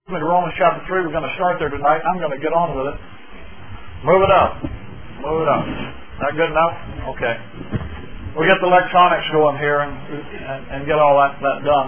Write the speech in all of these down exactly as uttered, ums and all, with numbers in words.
to Romans chapter three. We're going to start there tonight. I'm going to get on with it. Move it up. Move it up. That good enough? Okay. We'll get the electronics going here and and, and get all that, that done.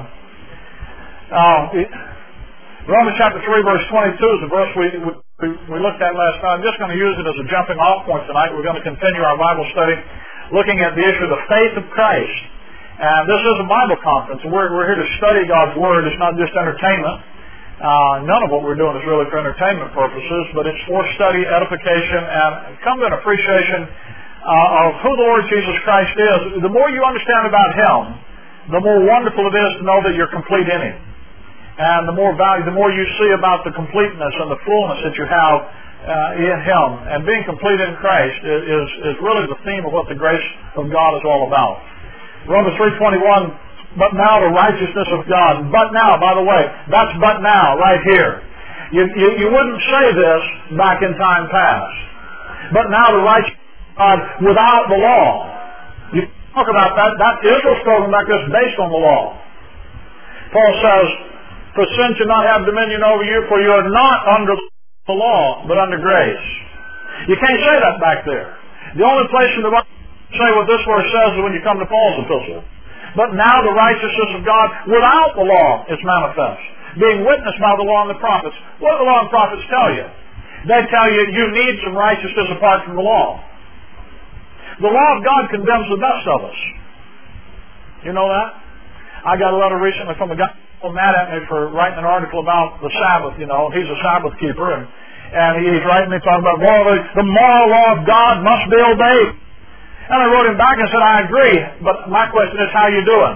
Uh, it, Romans chapter three, verse twenty-two is the verse we, we, we looked at last night. I'm just going to use it as a jumping off point tonight. We're going to continue our Bible study looking at the issue of the faith of Christ. And this is a Bible conference. We're, we're here to study God's Word. It's not just entertainment. Uh, none of what we're doing is really for entertainment purposes, but it's for study, edification, and come to an appreciation uh, of who the Lord Jesus Christ is. The more you understand about Him, the more wonderful it is to know that you're complete in Him. And the more value, the more you see about the completeness and the fullness that you have uh, in Him. And being complete in Christ is, is, is really the theme of what the grace of God is all about. Romans three twenty-one, but now the righteousness of God. But now, by the way, that's but now, right here. You, you, you wouldn't say this back in time past. But now the righteousness of God without the law. You talk about that. That Israel's spoken about this based on the law. Paul says, for sin should not have dominion over you, for you are not under the law, but under grace. You can't say that back there. The only place in the Bible you can say what this verse says is when you come to Paul's epistle. But now the righteousness of God without the law is manifest, being witnessed by the law and the prophets. What do the law and prophets tell you? They tell you you need some righteousness apart from the law. The law of God condemns the best of us. You know that? I got a letter recently from a guy mad at me for writing an article about the Sabbath. You know, he's a Sabbath keeper, and, and he's writing me talking about well, the, the moral law of God must be obeyed. And I wrote him back and said, I agree, but my question is, how you doing?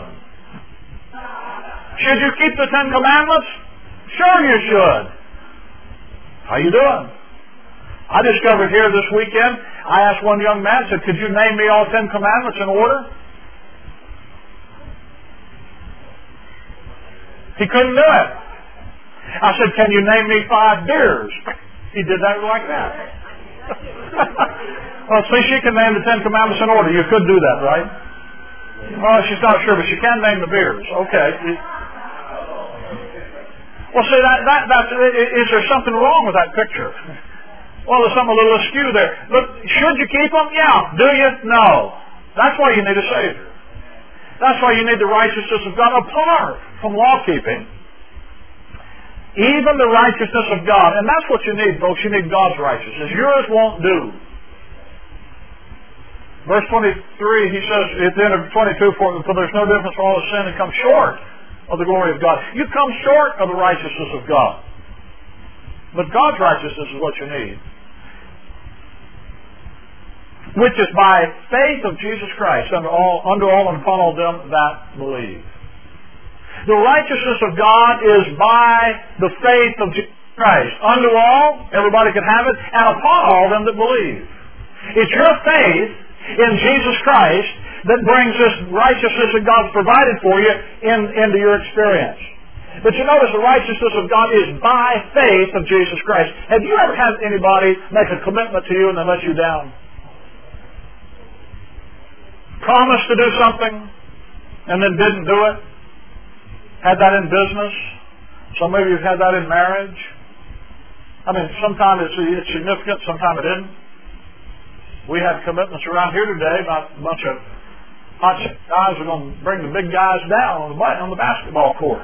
Should you keep the Ten Commandments? Sure you should. How you doing? I discovered here this weekend, I asked one young man, said, could you name me all Ten Commandments in order? He couldn't do it. I said, can you name me five beers? He did that like that. Well, see, she can name the Ten Commandments in order. You could do that, right? Well, she's not sure, but she can name the beers. Okay. Well, see, that, that, that's, is there something wrong with that picture? Well, there's something a little askew there. But should you keep them? Yeah. Do you? No. That's why you need a Savior. That's why you need the righteousness of God apart from law-keeping. Even the righteousness of God. And that's what you need, folks. You need God's righteousness. Yours won't do. Verse twenty-three, he says, at the end of twenty-two, for, for there's no difference for all of sin and come short of the glory of God. You come short of the righteousness of God. But God's righteousness is what you need. Which is by faith of Jesus Christ under all, under all and upon all them that believe. The righteousness of God is by the faith of Jesus Christ. Unto all, everybody can have it, and upon all them that believe. It's your faith in Jesus Christ that brings this righteousness that God's provided for you in, into your experience. But you notice the righteousness of God is by faith of Jesus Christ. Have you ever had anybody make a commitment to you and then let you down? Promised to do something and then didn't do it? Had that in business? Some of you have had that in marriage? I mean, sometimes it's, it's significant, sometimes it isn't. We had commitments around here today about a bunch of hot guys are going to bring the big guys down on the, on the basketball court.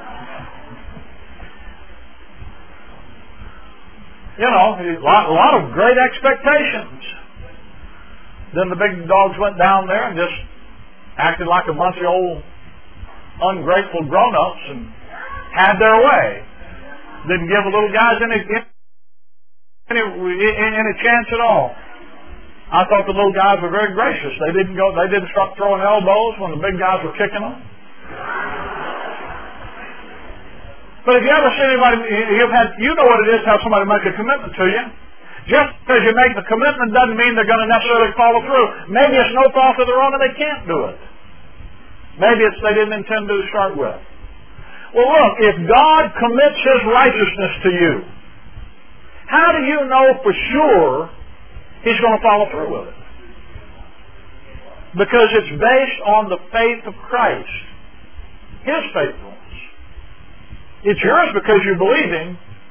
You know, a lot, a lot of great expectations. Then the big dogs went down there and just acted like a bunch of old ungrateful grown-ups and had their way. Didn't give the little guys any, any, any chance at all. I thought the little guys were very gracious. They didn't go. They didn't start throwing elbows when the big guys were kicking them. But if you ever see anybody, you've had, you know what it is to have somebody make a commitment to you. Just because you make the commitment doesn't mean they're going to necessarily follow through. Maybe it's no fault of their own and they can't do it. Maybe it's they didn't intend to start with. Well, look, if God commits His righteousness to you, how do you know for sure He's going to follow through with it? Because it's based on the faith of Christ. His faithfulness. It's yours because you believe Him,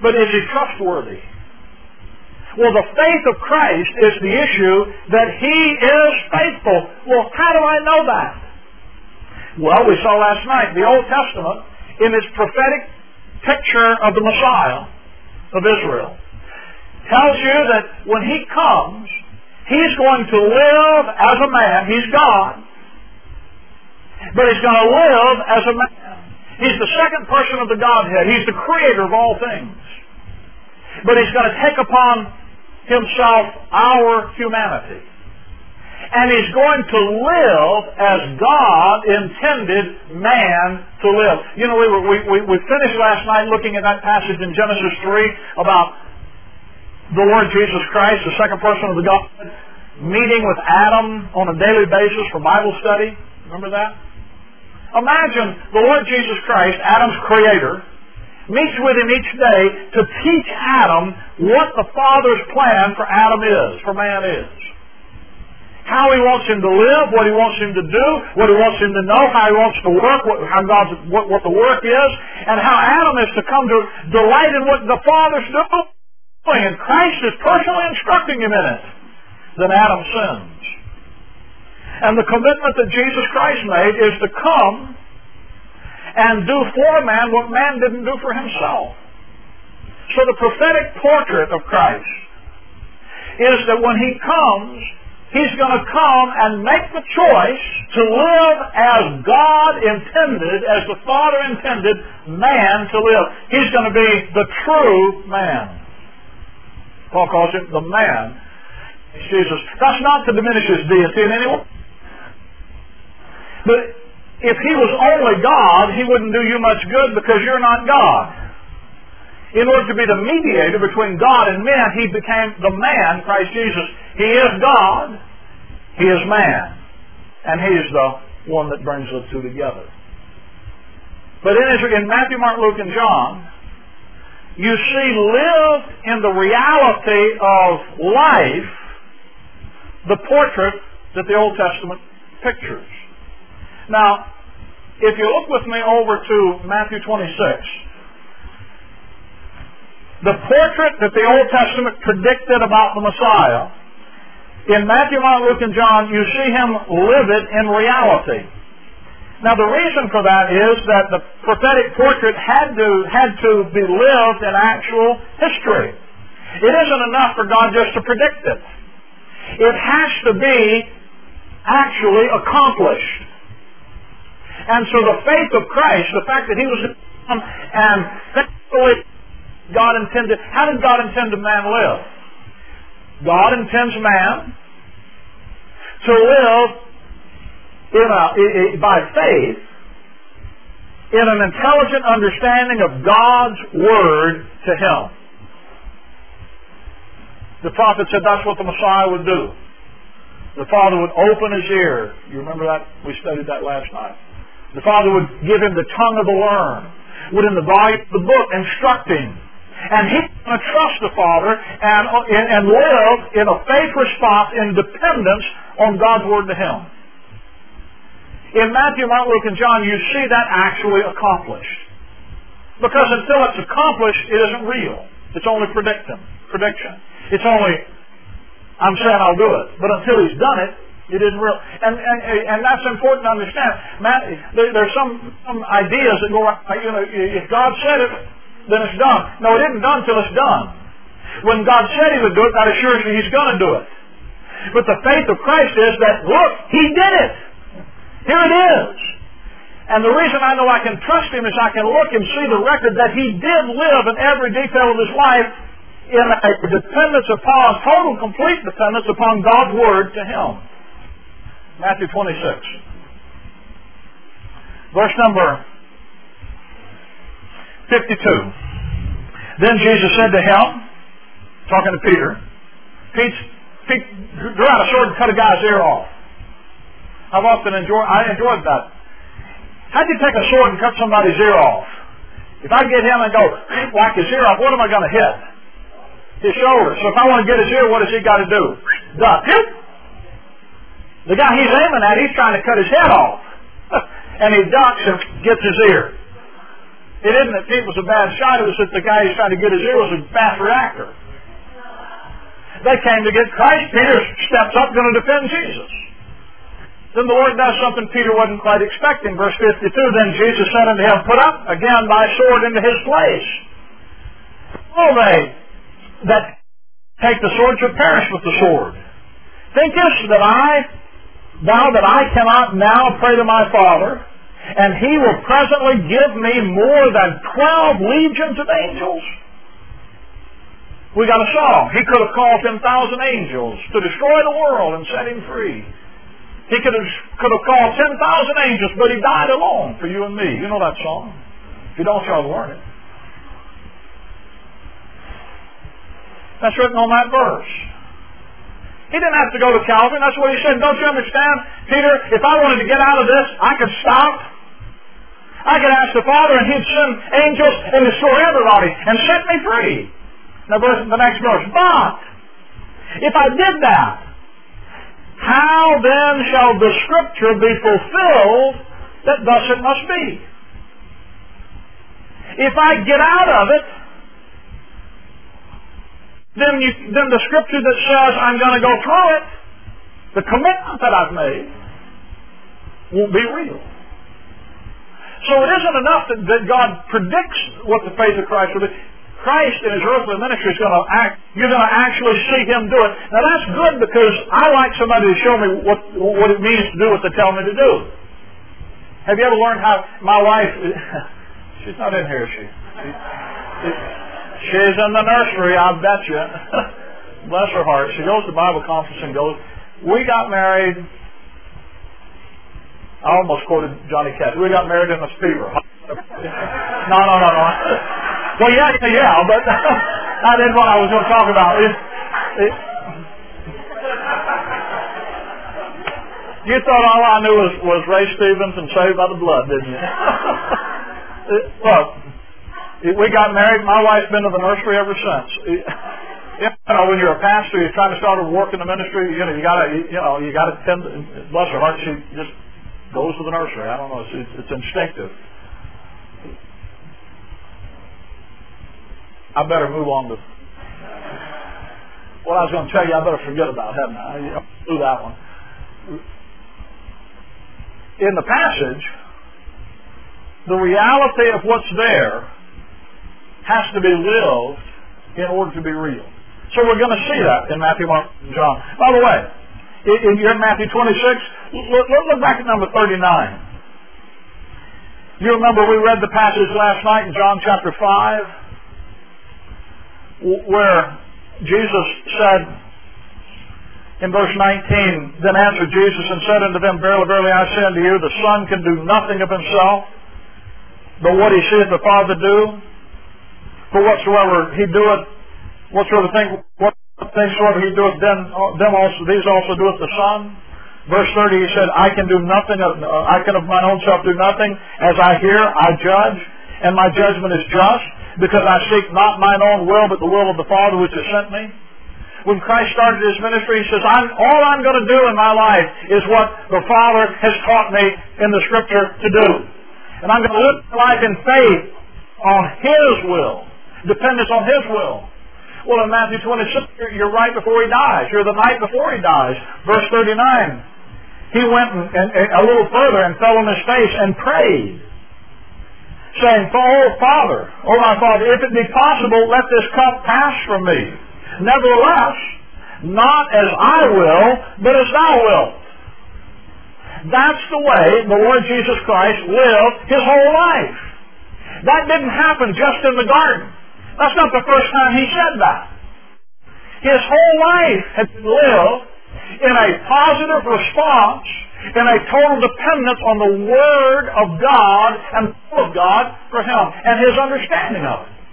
But is he trustworthy? Well, the faith of Christ is the issue, that he is faithful. Well, how do I know that? Well, we saw last night, the Old Testament, in its prophetic picture of the Messiah of Israel, tells you that when he comes, he's going to live as a man. He's God. But he's going to live as a man. He's the second person of the Godhead. He's the creator of all things. But he's going to take upon himself our humanity. And he's going to live as God intended man to live. You know, we, were, we, we, we finished last night looking at that passage in Genesis three about the Lord Jesus Christ, the second person of the Godhead, meeting with Adam on a daily basis for Bible study. Remember that? Imagine the Lord Jesus Christ, Adam's creator, meets with him each day to teach Adam what the Father's plan for Adam is, for man is. How he wants him to live, what he wants him to do, what he wants him to know, how he wants to work, what, how God's, what, what the work is, and how Adam is to come to delight in what the Father's doing. And Christ is personally instructing him in it. Then Adam sins. And the commitment that Jesus Christ made is to come and do for man what man didn't do for himself. So the prophetic portrait of Christ is that when he comes, he's going to come and make the choice to live as God intended, as the Father intended man to live. He's going to be the true man. Paul calls him the man. Jesus. That's not to diminish his deity in any way. But if he was only God, he wouldn't do you much good because you're not God. In order to be the mediator between God and men, he became the man, Christ Jesus. He is God. He is man. And he is the one that brings the two together. But in, in Matthew, Mark, Luke, and John, you see lived in the reality of life the portrait that the Old Testament pictures. Now, if you look with me over to Matthew twenty-six, the portrait that the Old Testament predicted about the Messiah, in Matthew, Mark, Luke, and John, you see him live it in reality. Now, the reason for that is that the prophetic portrait had to, had to be lived in actual history. It isn't enough for God just to predict it. It has to be actually accomplished. And so the faith of Christ, the fact that he was and faithfully God intended, how did God intend man live? God intends man to live in a, by faith in an intelligent understanding of God's Word to him. The prophet said that's what the Messiah would do. The Father would open his ear. You remember that? We studied that last night. The Father would give him the tongue of the learned, would in the volume of the book instruct him. And he's going to trust the Father and, and, and live in a faith response in dependence on God's Word to him. In Matthew, Mark, Luke, and John, you see that actually accomplished. Because until it's accomplished, it isn't real. It's only prediction. prediction. It's only, I'm saying I'll do it. But until he's done it, it isn't real. And, and, and that's important to understand. Matt, there, there's some, some ideas that go, you know, if God said it, then it's done. No, it isn't done until it's done. When God said he would do it, that assures you he's going to do it. But the faith of Christ is that, look, he did it. Here it is. And the reason I know I can trust him is I can look and see the record that he did live in every detail of his life in a dependence upon, total complete dependence upon God's Word to him. Matthew twenty-six. Verse number fifty-two. Then Jesus said to him, talking to Peter, Pete, Pete drew out a sword and cut a guy's ear off. I've often enjoyed, I enjoyed that. How'd you take a sword and cut somebody's ear off? If I get him and go, whack his ear off, what am I going to hit? His shoulder. So if I want to get his ear, what has he got to do? Duck. The guy he's aiming at, he's trying to cut his head off. And he ducks and gets his ear. It isn't that Pete was a bad shot. It was that the guy he's trying to get his ear was a fast reactor. They came to get Christ. Peter steps up, going to defend Jesus. Then the Lord does something Peter wasn't quite expecting. Verse fifty-two, then Jesus said unto him, put up again thy sword into his place. All they that take the sword shall perish with the sword. Thinkest that I, thou that I cannot now pray to my Father, and he will presently give me more than twelve legions of angels? We got a song. He could have called ten thousand angels to destroy the world and set him free. He could have, could have called ten thousand angels, but he died alone for you and me. You know that song. If you don't, y'all learn it. That's written on that verse. He didn't have to go to Calvary. That's what he said. Don't you understand, Peter? If I wanted to get out of this, I could stop. I could ask the Father, and he'd send angels and destroy everybody and set me free. Now, verse, the next verse. But if I did that, how then shall the Scripture be fulfilled that thus it must be? If I get out of it, then, you, then the Scripture that says I'm going to go through it, the commitment that I've made, won't be real. So it isn't enough that, that God predicts what the faith of Christ will be. Christ in his earthly ministry is going to act, you're going to actually see him do it. Now that's good because I like somebody to show me what, what it means to do what they tell me to do. Have you ever learned how, my wife, she's not in here, is she? she, she she's in the nursery, I bet you. Bless her heart. She goes to Bible conference and goes, we got married, I almost quoted Johnny Cash, we got married in a fever. No, no, no, no. Well, yeah, yeah, but that isn't what I was going to talk about. It, it, you thought all I knew was, was Ray Stevens and Saved by the Blood, didn't you? it, look, it, we got married. My wife's been to the nursery ever since. It, you know, when you're a pastor, you're trying to start a work in the ministry. You know, you got to, you know, you got to tend. Bless her heart, she just goes to the nursery. I don't know. It's, it's, it's instinctive. I better move on to what I was going to tell you. I better forget about, hadn't I? I blew that one. In the passage, the reality of what's there has to be lived in order to be real. So we're going to see that in Matthew, Mark, and John. By the way, in, in Matthew twenty-six, look, look back at number thirty-nine. You remember we read the passage last night in John chapter five, where Jesus said in verse nineteen, then answered Jesus and said unto them, verily, verily, I say unto you, the Son can do nothing of himself, but what he seeth the Father do. For whatsoever he doeth, whatsoever thing, what things soever he doeth, then them also these also doeth the Son. Verse thirty, he said, I can do nothing, of, uh, I can of mine own self do nothing. As I hear, I judge, and my judgment is just, because I seek not mine own will, but the will of the Father which has sent me. When Christ started his ministry, he says, I'm, all I'm going to do in my life is what the Father has taught me in the Scripture to do. And I'm going to live my life in faith on his will, dependence on his will. Well, in Matthew twenty-six, you're right before he dies. You're the night before he dies. Verse thirty-nine, he went and, and, and a little further and fell on his face and prayed, saying, oh, Father, oh, my Father, if it be possible, let this cup pass from me. Nevertheless, not as I will, but as thou wilt. That's the way the Lord Jesus Christ lived his whole life. That didn't happen just in the garden. That's not the first time he said that. His whole life had been lived in a positive response, in a total dependence on the Word of God and the will of God for him and his understanding of it.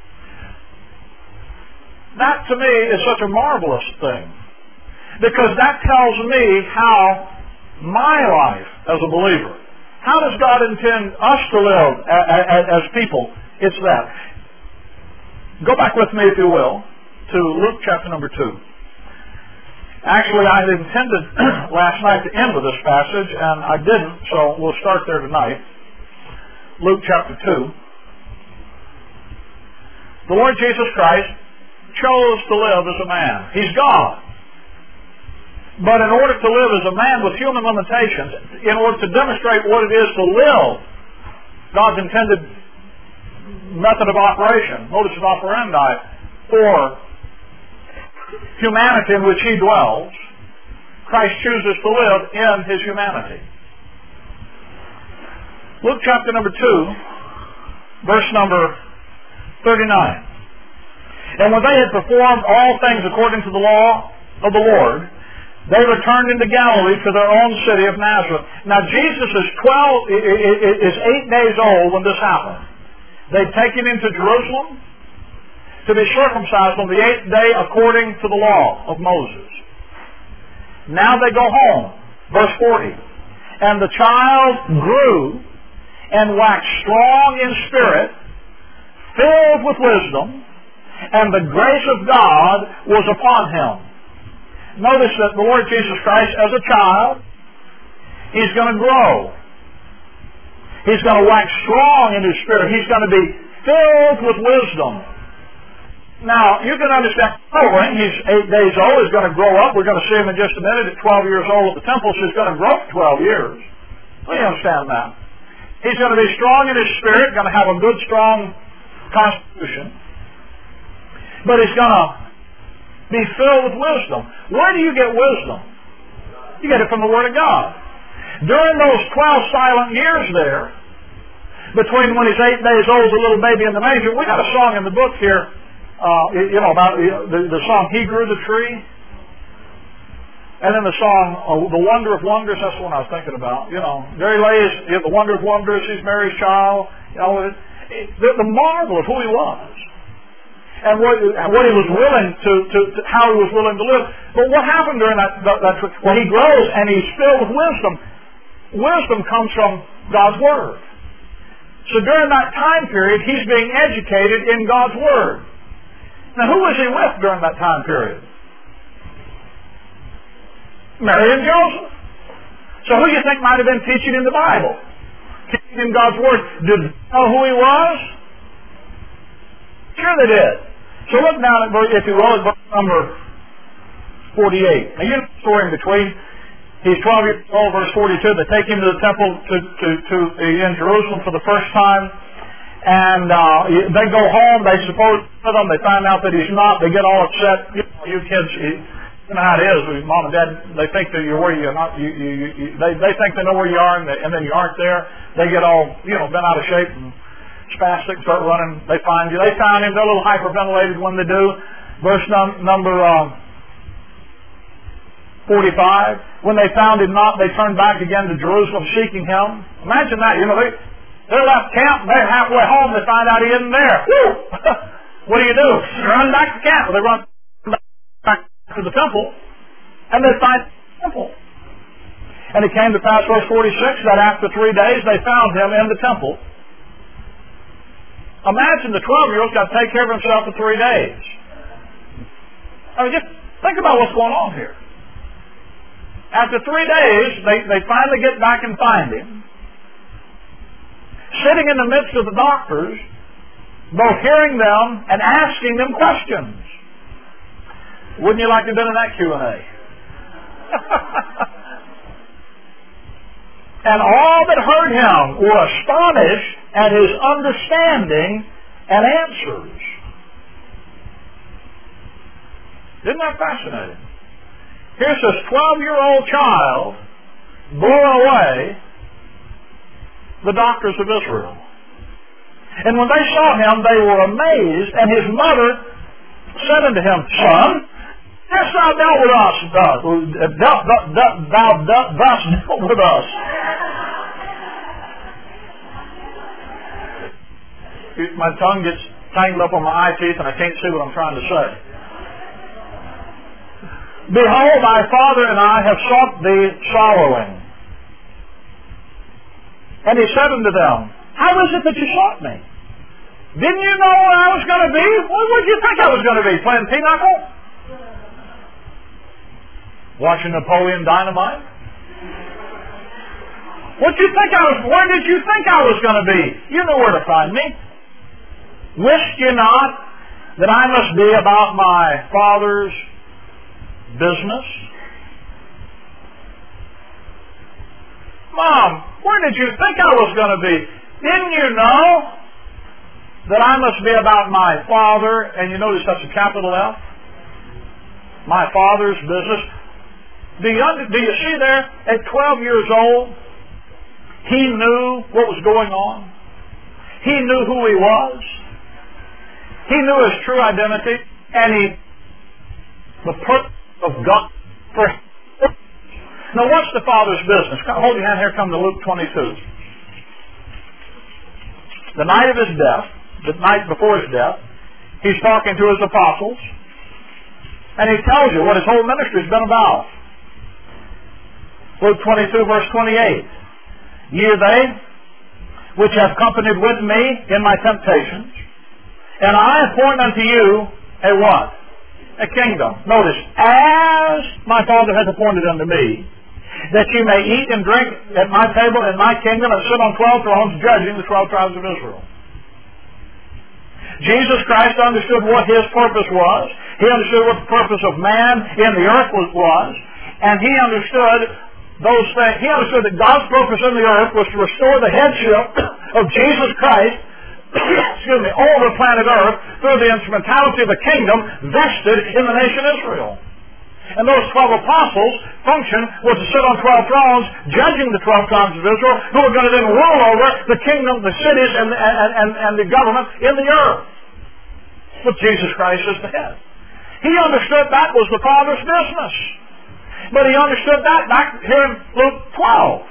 That to me is such a marvelous thing, because that tells me how my life as a believer, how does God intend us to live as people? It's that. Go back with me, if you will, to Luke chapter number two. Actually, I had intended last night to end with this passage, and I didn't, so we'll start there tonight. Luke chapter two. The Lord Jesus Christ chose to live as a man. He's God. But in order to live as a man with human limitations, in order to demonstrate what it is to live God's intended method of operation, modus operandi, for humanity in which He dwells, Christ chooses to live in His humanity. Luke chapter number two, verse number thirty-nine. And when they had performed all things according to the law of the Lord, they returned into Galilee to their own city of Nazareth. Now Jesus is twelve, is eight days old when this happened. They'd taken him to Jerusalem to be circumcised on the eighth day according to the law of Moses. Now they go home. Verse forty. And the child grew and waxed strong in spirit, filled with wisdom, and the grace of God was upon him. Notice that the Lord Jesus Christ, as a child, He's going to grow. He's going to wax strong in His spirit. He's going to be filled with wisdom. Now, you can understand, oh, when He's eight days old, He's going to grow up. We're going to see Him in just a minute at twelve years old at the temple, so He's going to grow up twelve years. We understand that. He's going to be strong in His spirit, going to have a good, strong constitution. But He's going to be filled with wisdom. Where do you get wisdom? You get it from the Word of God. During those twelve silent years there, between when he's eight days old, a little baby in the manger, we got a song in the book here, uh, you know, about the, the song, He Grew the Tree. And then the song, oh, The Wonder of Wonders, that's the one I was thinking about. You know, there he lays, you know, The Wonder of Wonders, he's Mary's child. You know, it, it, the, the marvel of who he was. And what, what he was willing to, to, to, how he was willing to live. But what happened during that, that, that when he grows and he's filled with wisdom, wisdom comes from God's Word. So during that time period, he's being educated in God's Word. Now who was he with during that time period? Mary and Joseph. So who do you think might have been teaching in the Bible? Teaching in God's Word. Did they know who he was? Sure they did. So look down at, if you will, at verse number forty-eight. Now you know the story in between. He's twelve years old, verse forty-two. They take him to the temple to, to, to in Jerusalem for the first time. And uh, they go home. They suppose with him. They find out that he's not. They get all upset. You, know, you kids, you, you know how it is. Mom and Dad, they think that you're where you're not. You, you, you, they, they think they know where you are, and, they, and then you aren't there. They get all, you know, bent out of shape and spastic, start running. They find you. They found him. They're a little hyperventilated when they do. Verse num- number uh, forty-five. When they found him not, they turned back again to Jerusalem seeking him. Imagine that. You know, they they left camp. They're halfway home. They find out he isn't there. Woo! What do you do? You run back to camp. Well, they run back to the temple, and they find the temple. And it came to pass, verse forty-six, that after three days they found him in the temple. Imagine the twelve-year-old's got to take care of himself for three days. I mean, just think about what's going on here. After three days, they, they finally get back and find him, sitting in the midst of the doctors, both hearing them and asking them questions. Wouldn't you like to have been in that Q and A? And all that heard him were astonished at his understanding and answers. Isn't that fascinating? Here's this twelve-year-old child blowing away the doctors of Israel. And when they saw him, they were amazed, and his mother said unto him, Son, hast thou dealt with us? Thus, thou, thou, thou, thou, thou, thus dealt with us. My tongue gets tangled up on my eye teeth, and I can't see what I'm trying to say. Behold, thy father and I have sought thee sorrowing. And he said unto them, How is it that you sought me? Didn't you know where I was going to be? What would you think I was going to be? Playing pinochle? Watching Napoleon Dynamite? What you think I was? Where did you think I was going to be? You know where to find me. Wist you not that I must be about my Father's business? Mom, where did you think I was going to be? Didn't you know that I must be about my Father? And you notice that's a capital F? My Father's business. Do you, do you see there, at twelve years old, he knew what was going on. He knew who he was. He knew his true identity. And he, the purpose of God for him. Now what's the Father's business? Hold your hand here, come to Luke twenty-two. The night of his death, the night before his death, he's talking to his apostles, and he tells you what his whole ministry has been about. Luke twenty-two, verse twenty-eight. Ye are they which have companied with me in my temptations, and I appoint unto you a what? A kingdom. Notice, as my Father hath appointed unto me, that you may eat and drink at my table in my kingdom and sit on twelve thrones judging the twelve tribes of Israel. Jesus Christ understood what his purpose was. He understood what the purpose of man in the earth was, was and he understood those things. He understood that God's purpose in the earth was to restore the headship of Jesus Christ excuse me, over planet earth through the instrumentality of the kingdom vested in the nation Israel. And those twelve apostles' function was to sit on twelve thrones, judging the twelve tribes of Israel, who were going to then rule over the kingdom, the cities, and, and, and, and the government in the earth. With Jesus Christ as the head. He understood that was the Father's business. But he understood that back here in Luke twelve.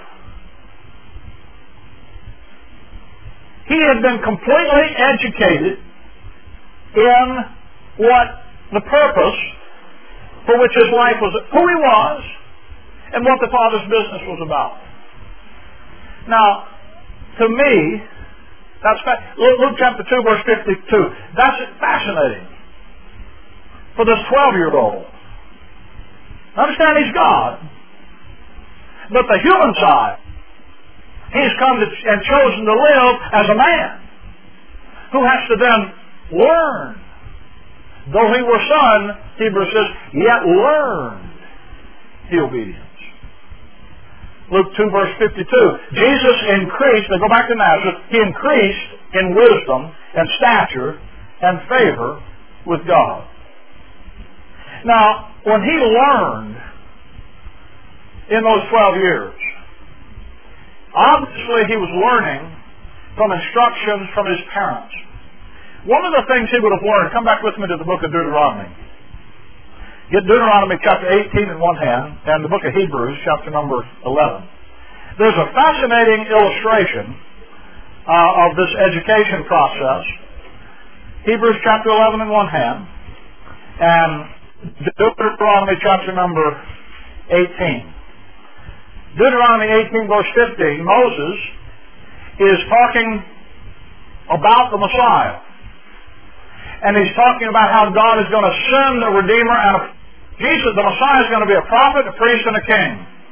He had been completely educated in what the purpose for which his life was, who he was, and what the Father's business was about. Now, to me, that's Luke chapter two, verse fifty-two. That's fascinating for this twelve-year-old. Understand he's God, but the human side, he's come to, and chosen to live as a man who has to then learn. Though he were son, Hebrews says, yet learned the obedience. Luke two, verse fifty-two. Jesus increased, they go back to Nazareth, he increased in wisdom and stature and favor with God. Now, when he learned in those twelve years, obviously he was learning from instructions from his parents. One of the things he would have learned, come back with me to the book of Deuteronomy. Get Deuteronomy chapter eighteen in one hand, and the book of Hebrews chapter number eleven. There's a fascinating illustration uh, of this education process. Hebrews chapter eleven in one hand, and Deuteronomy chapter number eighteen. Deuteronomy eighteen verse fifty, Moses is talking about the Messiah. And he's talking about how God is going to send a Redeemer and a, Jesus, the Messiah, is going to be a prophet, a priest, and a king.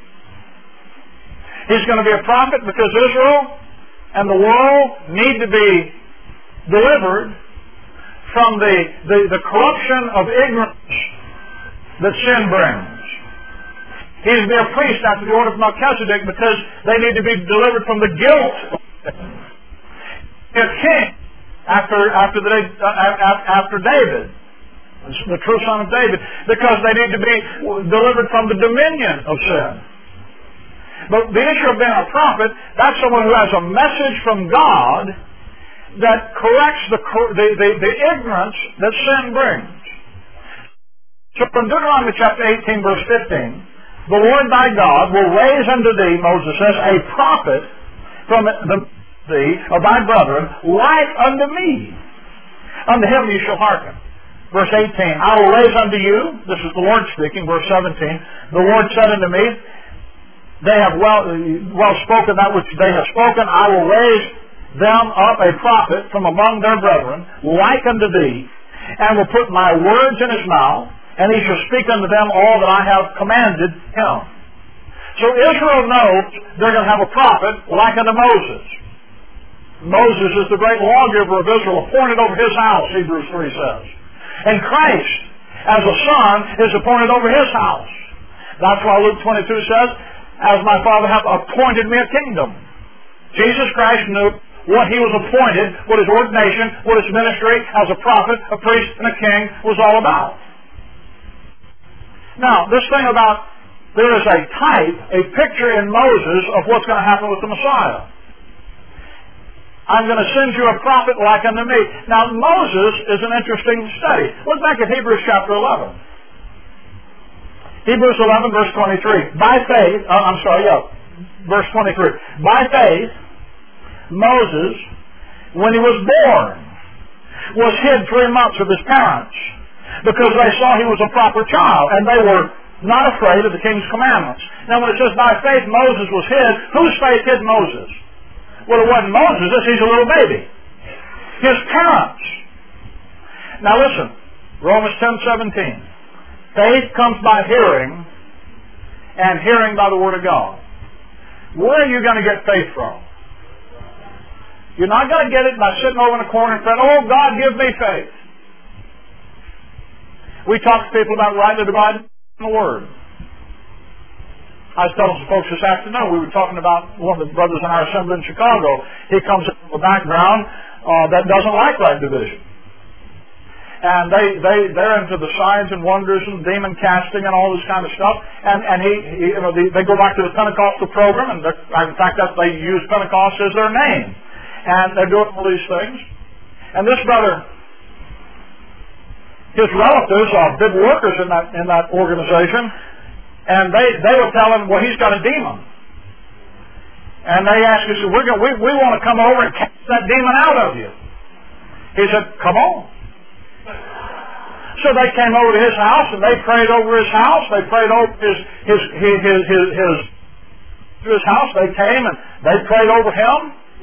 He's going to be a prophet because Israel and the world need to be delivered from the, the, the corruption of ignorance that sin brings. He's to be a priest after the order of Melchizedek because they need to be delivered from the guilt of sin. A king after after the uh, after David, the true son of David, because they need to be delivered from the dominion of sin. But the issue of being a prophet, that's someone who has a message from God that corrects the the, the, the ignorance that sin brings. So from Deuteronomy chapter eighteen, verse fifteen, the Lord thy God will raise unto thee, Moses says, a prophet from the thee of thy brethren, like unto me. Unto him you shall hearken. Verse eighteen, I will raise unto you, this is the Lord speaking, verse seventeen, the Lord said unto me, they have well, well spoken that which they have spoken, I will raise them up a prophet from among their brethren, like unto thee, and will put my words in his mouth, and he shall speak unto them all that I have commanded him. So Israel knows they're going to have a prophet like unto Moses. Moses is the great lawgiver of Israel, appointed over his house, Hebrews three says. And Christ, as a son, is appointed over his house. That's why Luke twenty-two says, as my Father hath appointed me a kingdom. Jesus Christ knew what he was appointed, what his ordination, what his ministry as a prophet, a priest, and a king was all about. Now, this thing about there is a type, a picture in Moses of what's going to happen with the Messiah. I'm going to send you a prophet like unto me. Now, Moses is an interesting study. Look back at Hebrews chapter eleven. Hebrews eleven, verse twenty-three. By faith, uh, I'm sorry, yeah, verse twenty-three. By faith, Moses, when he was born, was hid three months of his parents, because they saw he was a proper child, and they were not afraid of the king's commandments. Now, when it says by faith Moses was hid, whose faith hid Moses? Well, it wasn't Moses. He's a little baby. His parents. Now, listen. Romans ten seventeen. Faith comes by hearing, and hearing by the Word of God. Where are you going to get faith from? You're not going to get it by sitting over in a corner and saying, oh, God, give me faith. We talk to people about rightly dividing the Word. I was telling some folks this afternoon, we were talking about one of the brothers in our assembly in Chicago. He comes from a background uh, that doesn't like right division. And they, they, they're into the signs and wonders and demon casting and all this kind of stuff. And, and he, he, you know, they, they go back to the Pentecostal program, and in fact, that's, they use Pentecost as their name. And they're doing all these things. And this brother, his relatives are big workers in that, in that organization. And they, they were telling him, well, he's got a demon. And they asked him, We're gonna, we, we want to come over and cast that demon out of you. He said, come on. So they came over to his house, and they prayed over his house. They prayed over his, his, his, his, his, his, his house. They came, and they prayed over him.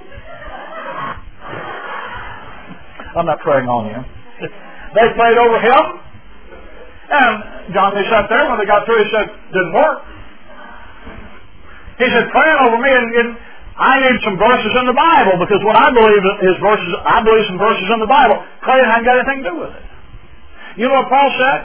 I'm not praying on you. They prayed over him. And John, they sat there. When they got through, he said, didn't work. He said, praying over me, and, and I need some verses in the Bible, because what I believe is verses, I believe some verses in the Bible. Praying hasn't got anything to do with it. You know what Paul said?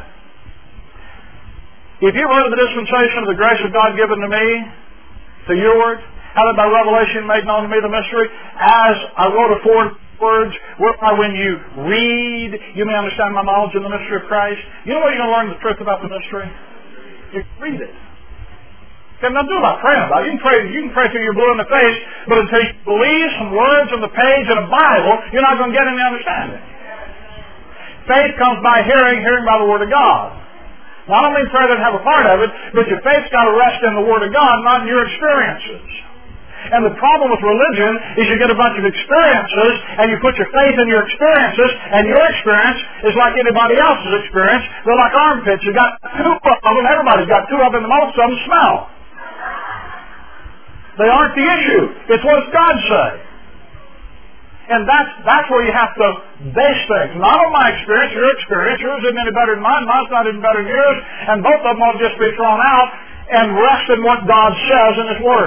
If you've heard of the dispensation of the grace of God given to me, to your word, how that by revelation made known to me the mystery, as I wrote afore words, whereby when you read, you may understand my knowledge of the mystery of Christ. You know where you're going to learn the truth about the mystery? You read it. You have nothing to do about praying about it. You can pray, you can pray till you're blue in the face, but until you believe some words on the page in a Bible, you're not going to get any understanding. Faith comes by hearing, hearing by the Word of God. Now, I don't mean prayer doesn't have a part of it, but your faith's got to rest in the Word of God, not in your experiences. And the problem with religion is you get a bunch of experiences, and you put your faith in your experiences, and your experience is like anybody else's experience. They're like armpits. You've got two of them. Everybody's got two of them, and most of them smell. They aren't the issue. It's what does God say. And that's, that's where you have to base things. Not on my experience, your experience. Yours isn't any better than mine. Mine's not any better than yours. And both of them ought to just be thrown out and rest in what God says in His Word.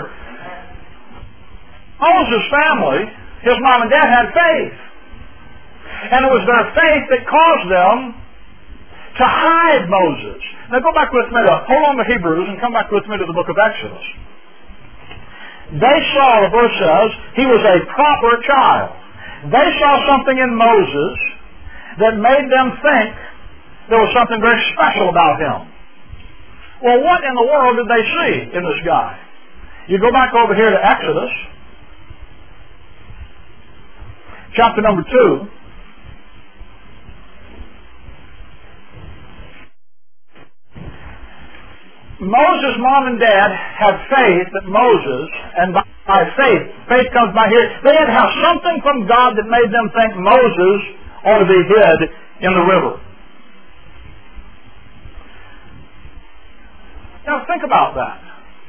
Moses' family, his mom and dad had faith. And it was their faith that caused them to hide Moses. Now go back with me to, hold on to Hebrews and come back with me to the book of Exodus. They saw, the verse says, he was a proper child. They saw something in Moses that made them think there was something very special about him. Well, what in the world did they see in this guy? You go back over here to Exodus, chapter number two. Moses' mom and dad had faith that Moses, and by, by faith, faith comes by hearing. They had to have something from God that made them think Moses ought to be hid in the river. Now think about that.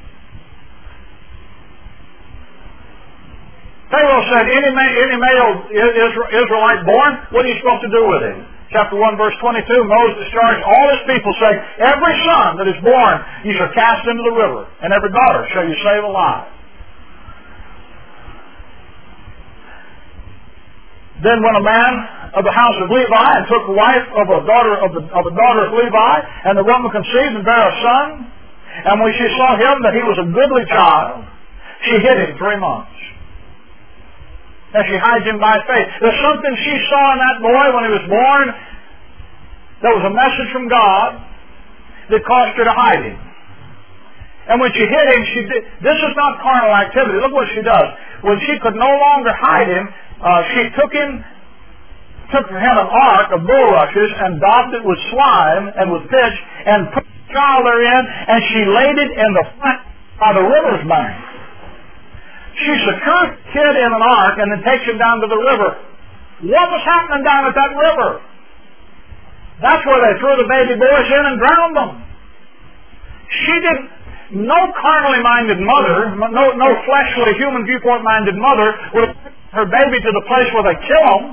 Pharaoh said, any, ma- any male Israelite born, what are you supposed to do with him? Chapter one, verse twenty-two, Moses charged all his people, saying, every son that is born you shall cast into the river, and every daughter shall you save alive. Then when a man of the house of Levi, and took the wife of a daughter of, the, of a daughter of Levi, and the woman conceived and bare a son. And when she saw him that he was a goodly child, she hid him three months. And she hides him by faith. There's something she saw in that boy when he was born. There was a message from God that caused her to hide him. And when she hid him, she did, this is not carnal activity. Look what she does. When she could no longer hide him, uh, she took him, took from him an ark of bulrushes and daubed it with slime and with pitch and put the child therein, and she laid it in the front by the river's bank. She secures the kid in an ark and then takes him down to the river. What was happening down at that river? That's where they threw the baby boys in and drowned them. She didn't, no carnally minded mother, no, no fleshly human viewpoint minded mother would have taken her baby to the place where they kill them.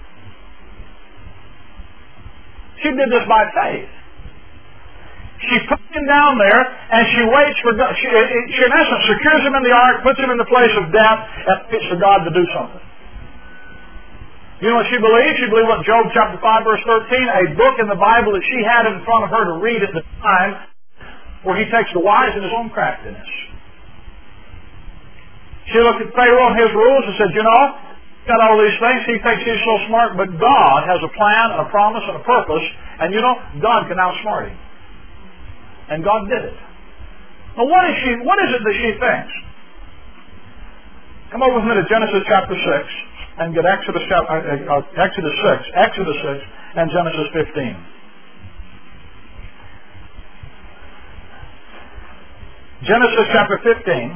She did this by faith. She puts him down there, and she waits for God. She, she, in essence, secures him in the ark, puts him in the place of death, and waits for God to do something. You know what she believed? She believed what Job chapter five, verse thirteen, a book in the Bible that she had in front of her to read at the time, where he takes the wise in his own craftiness. She looked at Pharaoh and his rules and said, you know, got all these things, he thinks he's so smart, but God has a plan, a promise, and a purpose, and you know, God can outsmart him. And God did it. Now what is she, what is it that she thinks? Come over with me to Genesis chapter six and get Exodus, uh, uh, Exodus six, Exodus six and Genesis fifteen. Genesis chapter fifteen.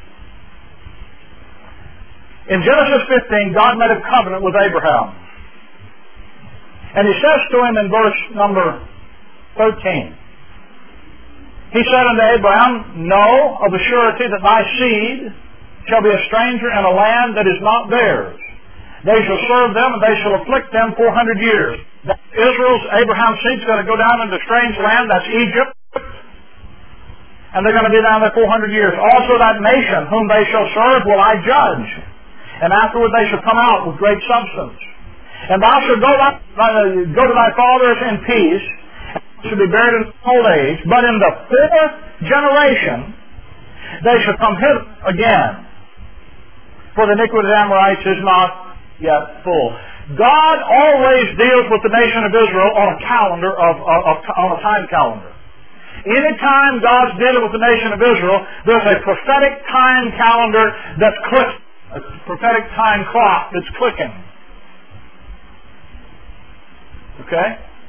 In Genesis fifteen, God made a covenant with Abraham. And he says to him in verse number thirteen, he said unto Abraham, know of a surety that thy seed shall be a stranger in a land that is not theirs. They shall serve them, and they shall afflict them four hundred years. Israel's, Abraham's seed is going to go down into a strange land, that's Egypt. And they're going to be down there four hundred years. Also that nation whom they shall serve will I judge. And afterward they shall come out with great substance. And thou shalt go, thy, go to thy fathers in peace, should be buried in old age, but in the fourth generation they shall come hither again, for the iniquity of the Amorites is not yet full. God always deals with the nation of Israel on a calendar of, of, of on a time calendar. Anytime God's dealing with the nation of Israel, there's a prophetic time calendar that's clicking, a prophetic time clock that's clicking. Okay?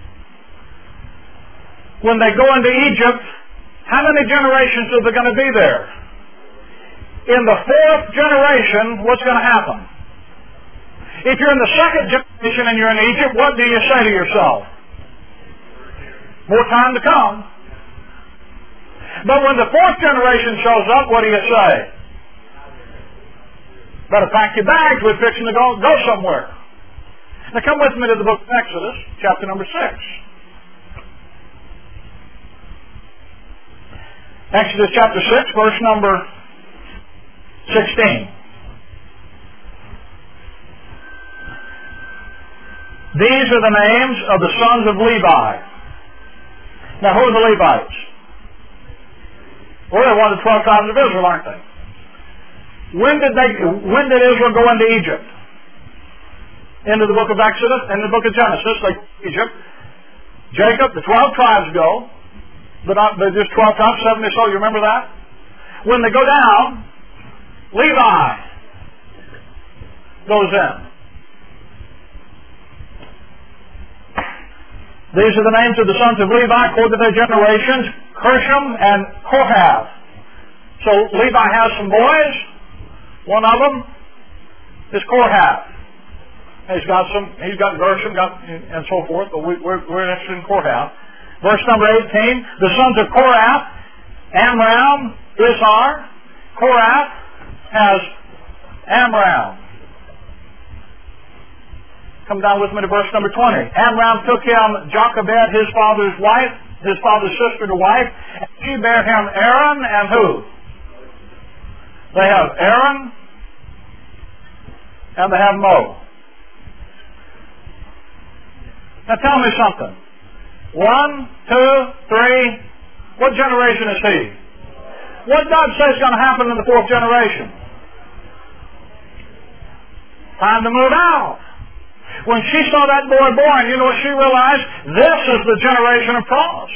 When they go into Egypt, how many generations are there going to be there? In the fourth generation, what's going to happen? If you're in the second generation and you're in Egypt, what do you say to yourself? More time to come. But when the fourth generation shows up, what do you say? Better pack your bags, we're fixing to go, go somewhere. Now come with me to the book of Exodus, chapter number six. Exodus chapter six, verse number sixteen. These are the names of the sons of Levi. Now, who are the Levites? Well, they're one of the twelve tribes of Israel, aren't they? When did they? When did Israel go into Egypt? Into the book of Exodus, in the book of Genesis, they go to Egypt. Jacob, the twelve tribes go. But not, they're just twelve tribes, seventy so. You remember that? When they go down, Levi goes in. These are the names of the sons of Levi according to their generations, Gershom and Kohath. So Levi has some boys. One of them is Kohath. He's got some. He's got Gershom, got and so forth. But we, we're, we're interested in Kohath. Verse number eighteen, the sons of Korath, Amram, Izhar. Korath has Amram. Come down with me to verse number twenty. Amram took him Jochebed, his father's wife, his father's sister to wife, and she bare him Aaron and who? They have Aaron and they have Mo. Now tell me something. One, two, three. What generation is he? What God says is going to happen in the fourth generation? Time to move out. When she saw that boy born, you know what she realized? This is the generation of promise.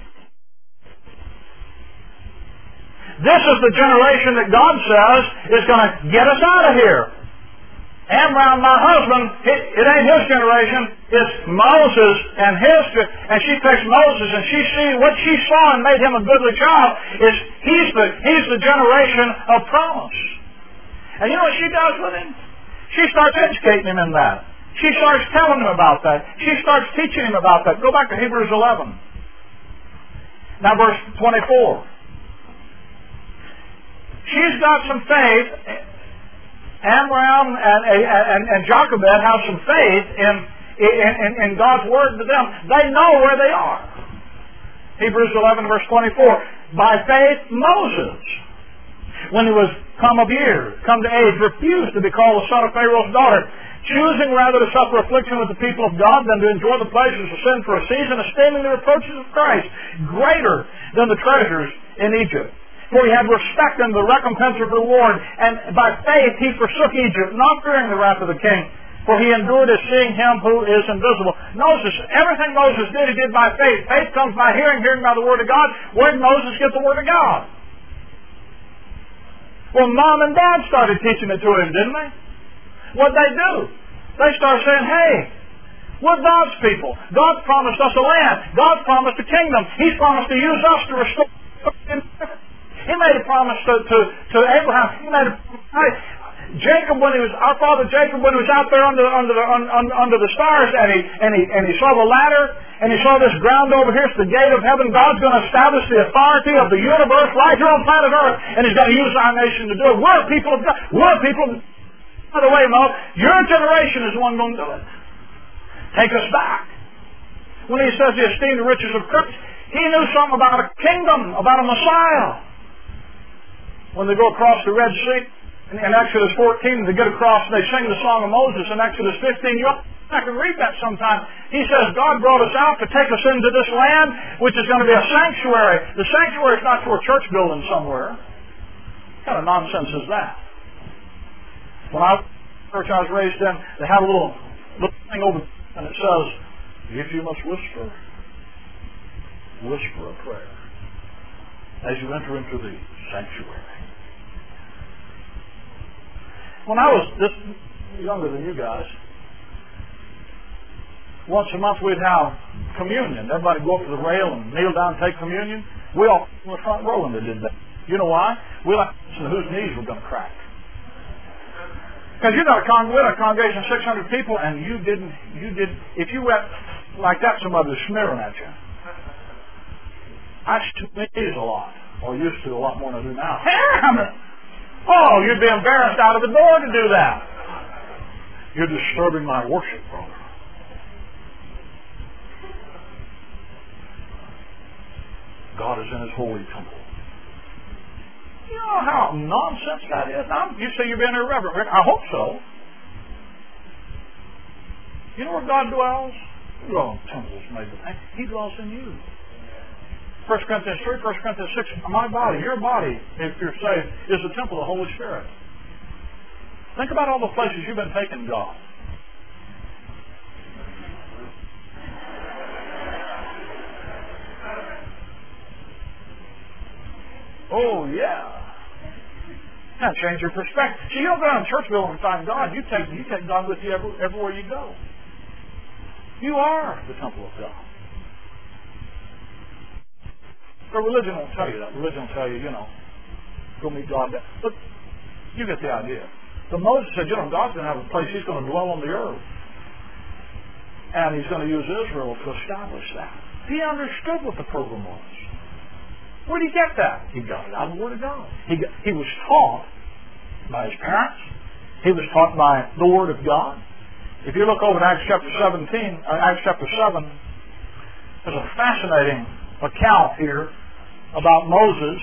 This is the generation that God says is going to get us out of here. Amram, my husband, it, it ain't his generation. It's Moses and his. And she takes Moses, and she see what she saw and made him a goodly child. Is he's the he's the generation of promise. And you know what she does with him? She starts educating him in that. She starts telling him about that. She starts teaching him about that. Go back to Hebrews eleven. Now, verse twenty-four. She's got some faith. Amram and, and, and Jochebed have some faith in, in, in God's Word to them. They know where they are. Hebrews eleven, verse twenty-four. By faith, Moses, when he was come of years, come to age, refused to be called the son of Pharaoh's daughter, choosing rather to suffer affliction with the people of God than to enjoy the pleasures of sin for a season, esteeming the reproaches of Christ greater than the treasures in Egypt. For he had respect unto the recompense of reward, and by faith he forsook Egypt, not fearing the wrath of the king, for he endured as seeing him who is invisible. Moses, everything Moses did, he did by faith. Faith comes by hearing, hearing by the Word of God. Where did Moses get the Word of God? Well, Mom and Dad started teaching it to him, didn't they? What'd they do? They started saying, hey, we're God's people. God promised us a land. God promised a kingdom. He's promised to use us to restore. He made a promise to, to, to Abraham. He made a Jacob, when he was our father Jacob, when he was out there under under the under, under the stars, and he and he and he saw the ladder, and he saw this ground over here, it's the gate of heaven. God's going to establish the authority of the universe right here on planet Earth, and He's going to use our nation to do it. We're people of God. We're people. Of, by the way, Mo, your generation is the one going to do it. Take us back. When he says he esteemed the riches of Christ, he knew something about a kingdom, about a Messiah. When they go across the Red Sea, in, in Exodus fourteen, they get across and they sing the Song of Moses. In Exodus fifteen, you I can read that sometime. He says, God brought us out to take us into this land, which is going to be a sanctuary. The sanctuary is not for a church building somewhere. What kind of nonsense is that? When I was in the church I was raised in, they have a little, little thing over, and it says, if you must whisper, whisper a prayer as you enter into the sanctuary. When I was this younger than you guys, once a month we'd have communion. Everybody would go up to the rail and kneel down and take communion. We all in the front row when they did that. You know why? We like to listen to whose knees were going to crack. Because you got a con- we had a congregation of six hundred people, and you didn't, you did. If you went like that, somebody was smearing at you. I sneeze a lot, or used to a lot more than I do now. Oh, you'd be embarrassed out of the door to do that. You're disturbing my worship, brother. God is in His holy temple. You know how nonsense that is? Now, you say you're being irreverent. I hope so. You know where God dwells? Oh, temples made the thing. He dwells in you. First Corinthians three, First Corinthians six, my body, your body, if you're saved, is the temple of the Holy Spirit. Think about all the places you've been taking God. Oh, yeah. That change your perspective. See, you don't go down to a church building and find God. You take, you take God with you every, everywhere you go. You are the temple of God. But religion won't tell you that. Religion will tell you, you know, go meet God. But you get the idea. But Moses said, you know, God's going to have a place. He's going to dwell on the earth. And He's going to use Israel to establish that. He understood what the program was. Where did he get that? He got it out of the Word of God. He, got, he was taught by his parents. He was taught by the Word of God. If you look over at Acts chapter seventeen, uh, Acts chapter seven, there's a fascinating account here about Moses.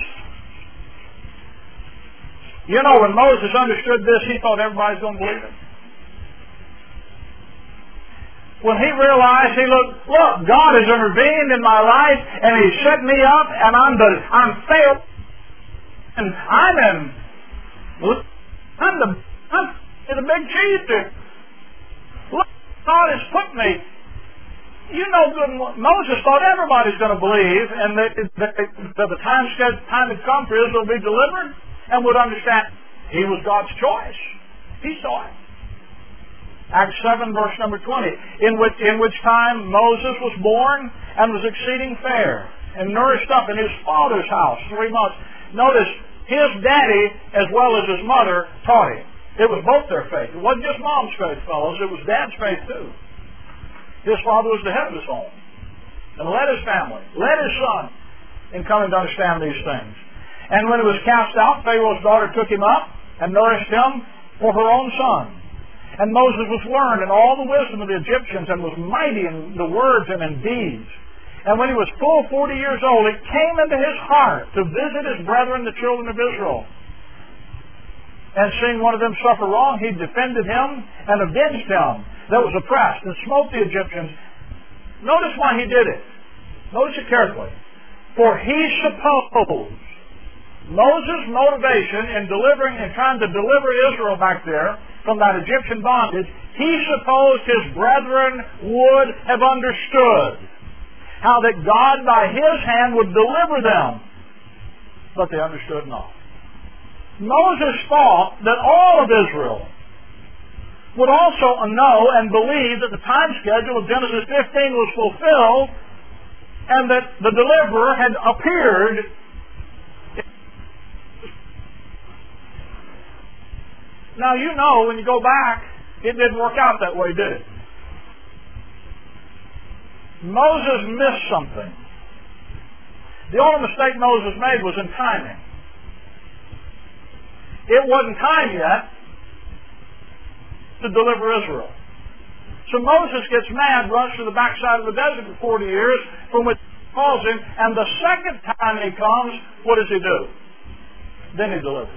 You know, when Moses understood this, he thought everybody's going to believe it. when he realized, he looked, look, God has intervened in my life, and He's set me up, and I'm the, I'm failed, and I'm in, I'm the, I'm in the big cheese there. Look, God has put me. You know good, Moses thought everybody's going to believe, and that, that, that the time, time had come for Israel to be delivered, and would understand he was God's choice. He saw it. Acts seven, verse number twenty, in which, in which time Moses was born and was exceeding fair, and nourished up in his father's house three months. Notice, his daddy as well as his mother taught him. It was both their faith. It wasn't just mom's faith, fellows. It was dad's faith, too. His father was the head of his home, and led his family, led his son in coming to understand these things. And when he was cast out, Pharaoh's daughter took him up and nourished him for her own son. And Moses was learned in all the wisdom of the Egyptians, and was mighty in the words and in deeds. And when he was full forty years old, it came into his heart to visit his brethren, the children of Israel. And seeing one of them suffer wrong, he defended him and avenged him that was oppressed, and smote the Egyptians. Notice why he did it. Notice it carefully. For he supposed, Moses' motivation in delivering and trying to deliver Israel back there from that Egyptian bondage, he supposed his brethren would have understood how that God by His hand would deliver them. But they understood not. Moses thought that all of Israel would also know and believe that the time schedule of Genesis fifteen was fulfilled, and that the deliverer had appeared. Now, you know, when you go back, it didn't work out that way, did it? Moses missed something. The only mistake Moses made was in timing. It wasn't time yet to deliver Israel. So Moses gets mad, runs to the backside of the desert for forty years, from which he calls him, and the second time he comes, what does he do? Then he delivers.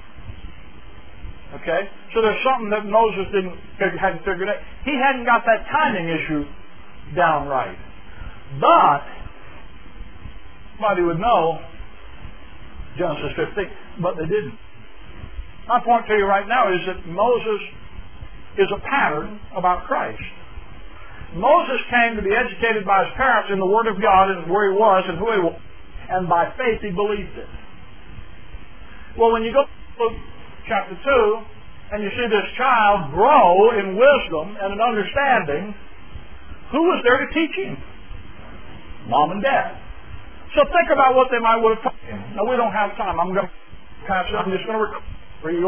Okay? So there's something that Moses didn't hadn't figured out. He hadn't got that timing issue down right. But somebody would know Genesis fifteen, but they didn't. My point to you right now is that Moses is a pattern about Christ. Moses came to be educated by his parents in the Word of God and where he was and who he was, and by faith he believed it. Well, when you go to chapter two, and you see this child grow in wisdom and in understanding, who was there to teach him? Mom and Dad. So think about what they might would have taught him. Now, we don't have time. I'm going to pass it. I'm just going to record for you.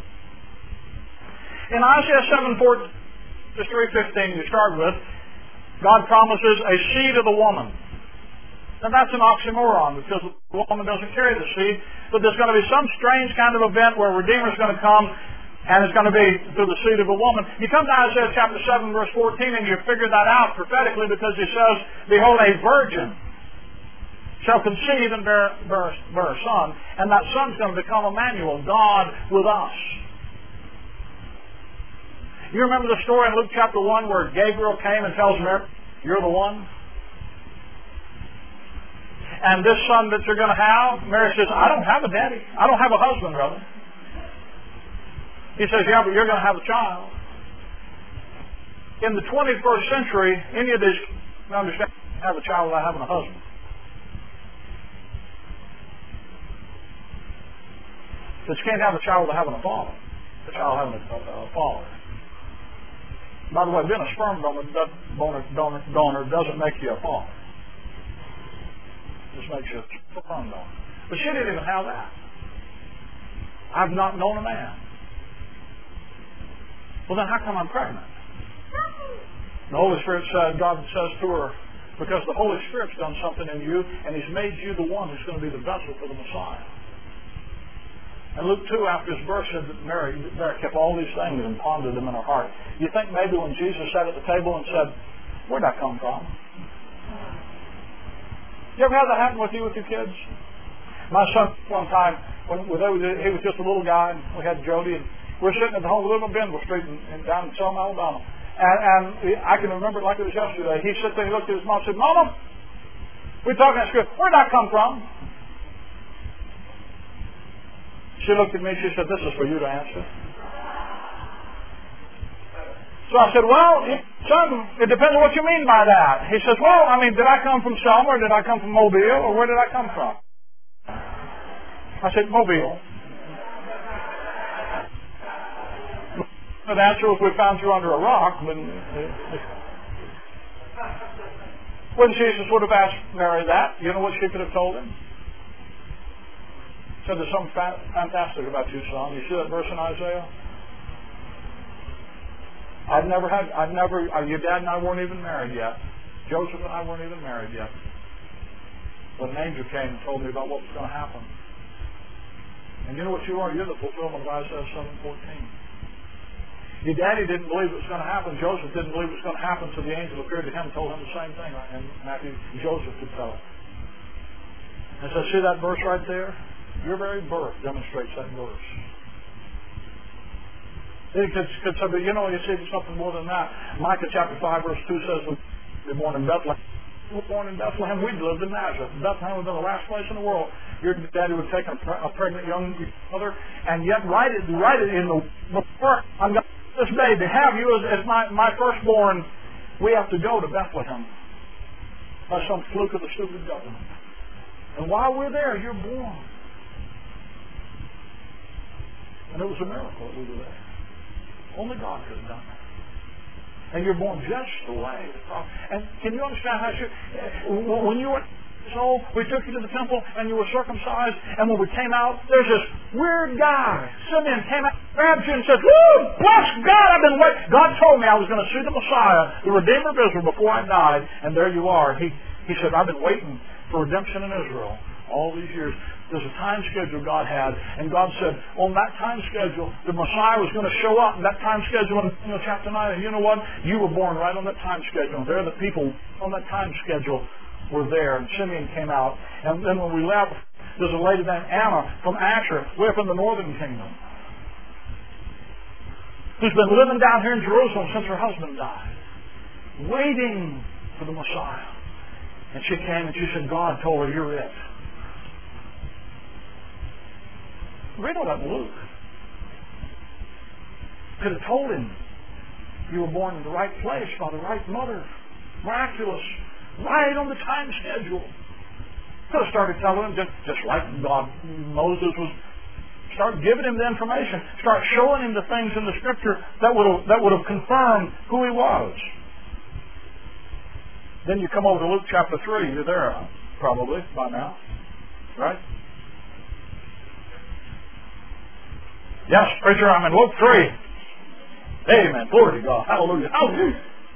In Isaiah seven fourteen, three fifteen, you start with, God promises a seed of the woman. Now that's an oxymoron, because the woman doesn't carry the seed, but there's going to be some strange kind of event where a Redeemer is going to come, and it's going to be through the seed of a woman. You come to Isaiah chapter seven, verse fourteen, and you figure that out prophetically, because he says, behold, a virgin shall conceive and bear, bear, bear a son, and that son's going to become Emmanuel, God with us. You remember the story in Luke chapter one where Gabriel came and tells Mary, you're the one? And this son that you're going to have, Mary says, I don't have a daddy. I don't have a husband, brother. He says, yeah, but you're going to have a child. In the twenty-first century, any of these understand have a child without having a husband. But you can't have a child without having a father. A child having a, a, a father. By the way, being a sperm donor, donor, donor, donor doesn't make you a father. It just makes you a sperm donor. But she didn't even have that. I've not known a man. Well, then how come I'm pregnant? The Holy Spirit said, God says to her, because the Holy Spirit's done something in you, and He's made you the one who's going to be the vessel for the Messiah. And Luke two, after his birth, said that Mary, Mary kept all these things and pondered them in her heart. You think maybe when Jesus sat at the table and said, where'd that come from? You ever had that happen with you with your kids? My son, one time, when he was just a little guy, and we had Jody, and we were sitting at the home. We live on Benville Street in, in, down in Selma, Alabama. And, and I can remember it like it was yesterday. He sat there and looked at his mom and said, Mama, we're talking that script. Where did that come from? She looked at me and she said, this is for you to answer. So I said, well, son, it depends on what you mean by that. He says, well, I mean, did I come from Selma or did I come from Mobile or where did I come from? I said, Mobile. The answer was, we found you under a rock. When, when Jesus would have asked Mary that, you know what she could have told him? Said, there's something fantastic about you, son. You see that verse in Isaiah? I've never had, I've never, uh, your dad and I weren't even married yet. Joseph and I weren't even married yet. When an angel came and told me about what was going to happen. And you know what you are? You're the fulfillment of Isaiah seven fourteen. Your daddy didn't believe it was going to happen. Joseph didn't believe it was going to happen, so the angel appeared to him and told him the same thing. And Matthew, Joseph could tell it. And so see that verse right there? Your very birth demonstrates that verse. It could, could say, but you know, you see something more than that. Micah chapter five, verse two says, we were born in Bethlehem. We were born in Bethlehem. We lived in Nazareth. Bethlehem would have been the last place in the world. Your daddy would take a, a pregnant young mother and yet write it, write it in the before I'm going to this baby, have you as, as my, my firstborn. We have to go to Bethlehem by some fluke of the stupid government. And while we're there, you're born. And it was a miracle that we were there. Only God could have done that. And you're born just the way. And can you understand how you, when you were so we took you to the temple and you were circumcised, and when we came out, there's this weird guy. Simeon came out, grabbed you and said, woo, bless God, I've been waiting. God told me I was going to see the Messiah, the Redeemer of Israel, before I died, and there you are. He, he said, I've been waiting for redemption in Israel all these years. There's a time schedule God had, and God said, on that time schedule, the Messiah was going to show up in that time schedule in Daniel chapter nine, and you know what? You were born right on that time schedule. There the people on that time schedule were there, and Simeon came out. And then when we left, there's a lady named Anna from Asher, way up in the northern kingdom, who's been living down here in Jerusalem since her husband died, waiting for the Messiah. And she came and she said, God told her, you're it. Read all that in Luke. Could have told him you were born in the right place by the right mother. Miraculous. Right on the time schedule. Could have started telling him, just, just like God, Moses was, start giving him the information. Start showing him the things in the Scripture that would have, that would have confirmed who he was. Then you come over to Luke chapter three. You're there probably by now. Right? Yes, preacher, I'm in Luke three. Amen. Glory to God. Hallelujah. Hallelujah.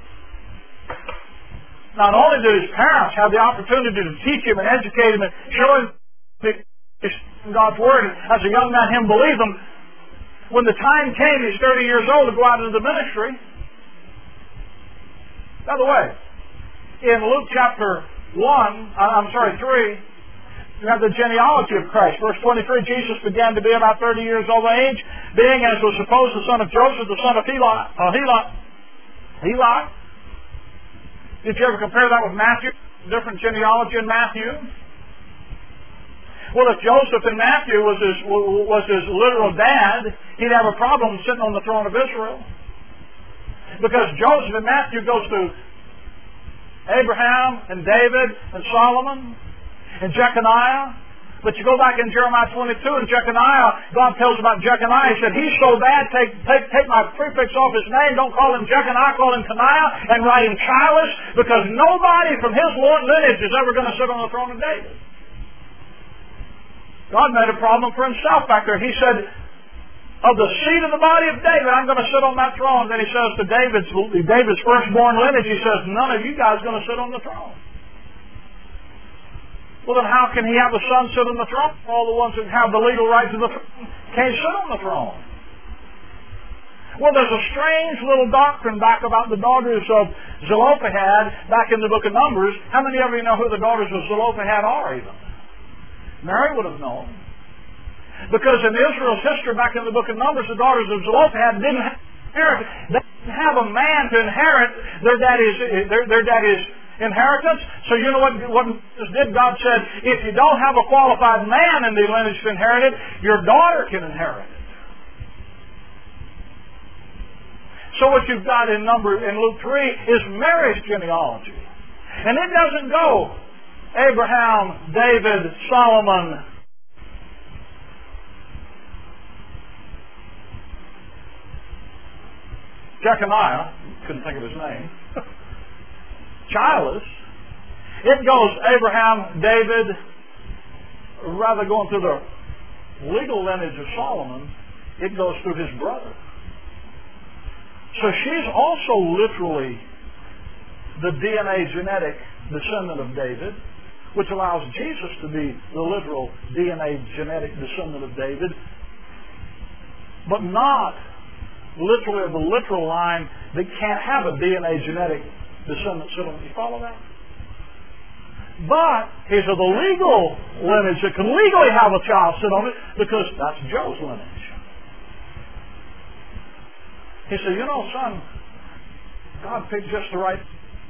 Not only did his parents have the opportunity to teach him and educate him and show him God's Word, and as a young man, him believe him, when the time came, he's thirty years old to go out into the ministry. By the way, in Luke chapter one, I'm sorry, three, you have the genealogy of Christ. Verse twenty-three, Jesus began to be about thirty years old age, being, as was supposed, the son of Joseph, the son of Heli. Uh, Heli. Heli. Did you ever compare that with Matthew? Different genealogy in Matthew? Well, if Joseph in Matthew was his, was his literal dad, he'd have a problem sitting on the throne of Israel. Because Joseph in Matthew goes through Abraham and David and Solomon and Jeconiah. But you go back in Jeremiah twenty-two, and Jeconiah, God tells about Jeconiah. He said, he's so bad, take, take, take my prefix off his name. Don't call him Jeconiah, call him Coniah, and write him childless, because nobody from his lineage is ever going to sit on the throne of David. God made a problem for himself back there. He said, of the seed of the body of David, I'm going to sit on that throne. Then he says to David's, David's firstborn lineage, he says, none of you guys are going to sit on the throne. Well, then how can he have a son sit on the throne? All the ones that have the legal right to the throne can't sit on the throne. Well, there's a strange little doctrine back about the daughters of Zelophehad back in the book of Numbers. How many of you know who the daughters of Zelophehad are even? Mary would have known. Because in Israel's history back in the book of Numbers, the daughters of Zelophehad didn't have parents. They have a man to inherit their daddy's their, their daddy's inheritance. So you know what, what Jesus did? God said, if you don't have a qualified man in the lineage to inherit it, your daughter can inherit it. So what you've got in number in Luke three is Mary's genealogy. And it doesn't go Abraham, David, Solomon, Jeconiah, couldn't think of his name, childless. It goes Abraham, David, rather going through the legal lineage of Solomon, it goes through his brother. So she's also literally the D N A genetic descendant of David, which allows Jesus to be the literal D N A genetic descendant of David, but not literally of the literal line that can't have a D N A genetic descendant sit on. You follow that? But he's of the legal lineage that can legally have a child sit on it because that's Joe's lineage. He said, you know, son, God picked just the right.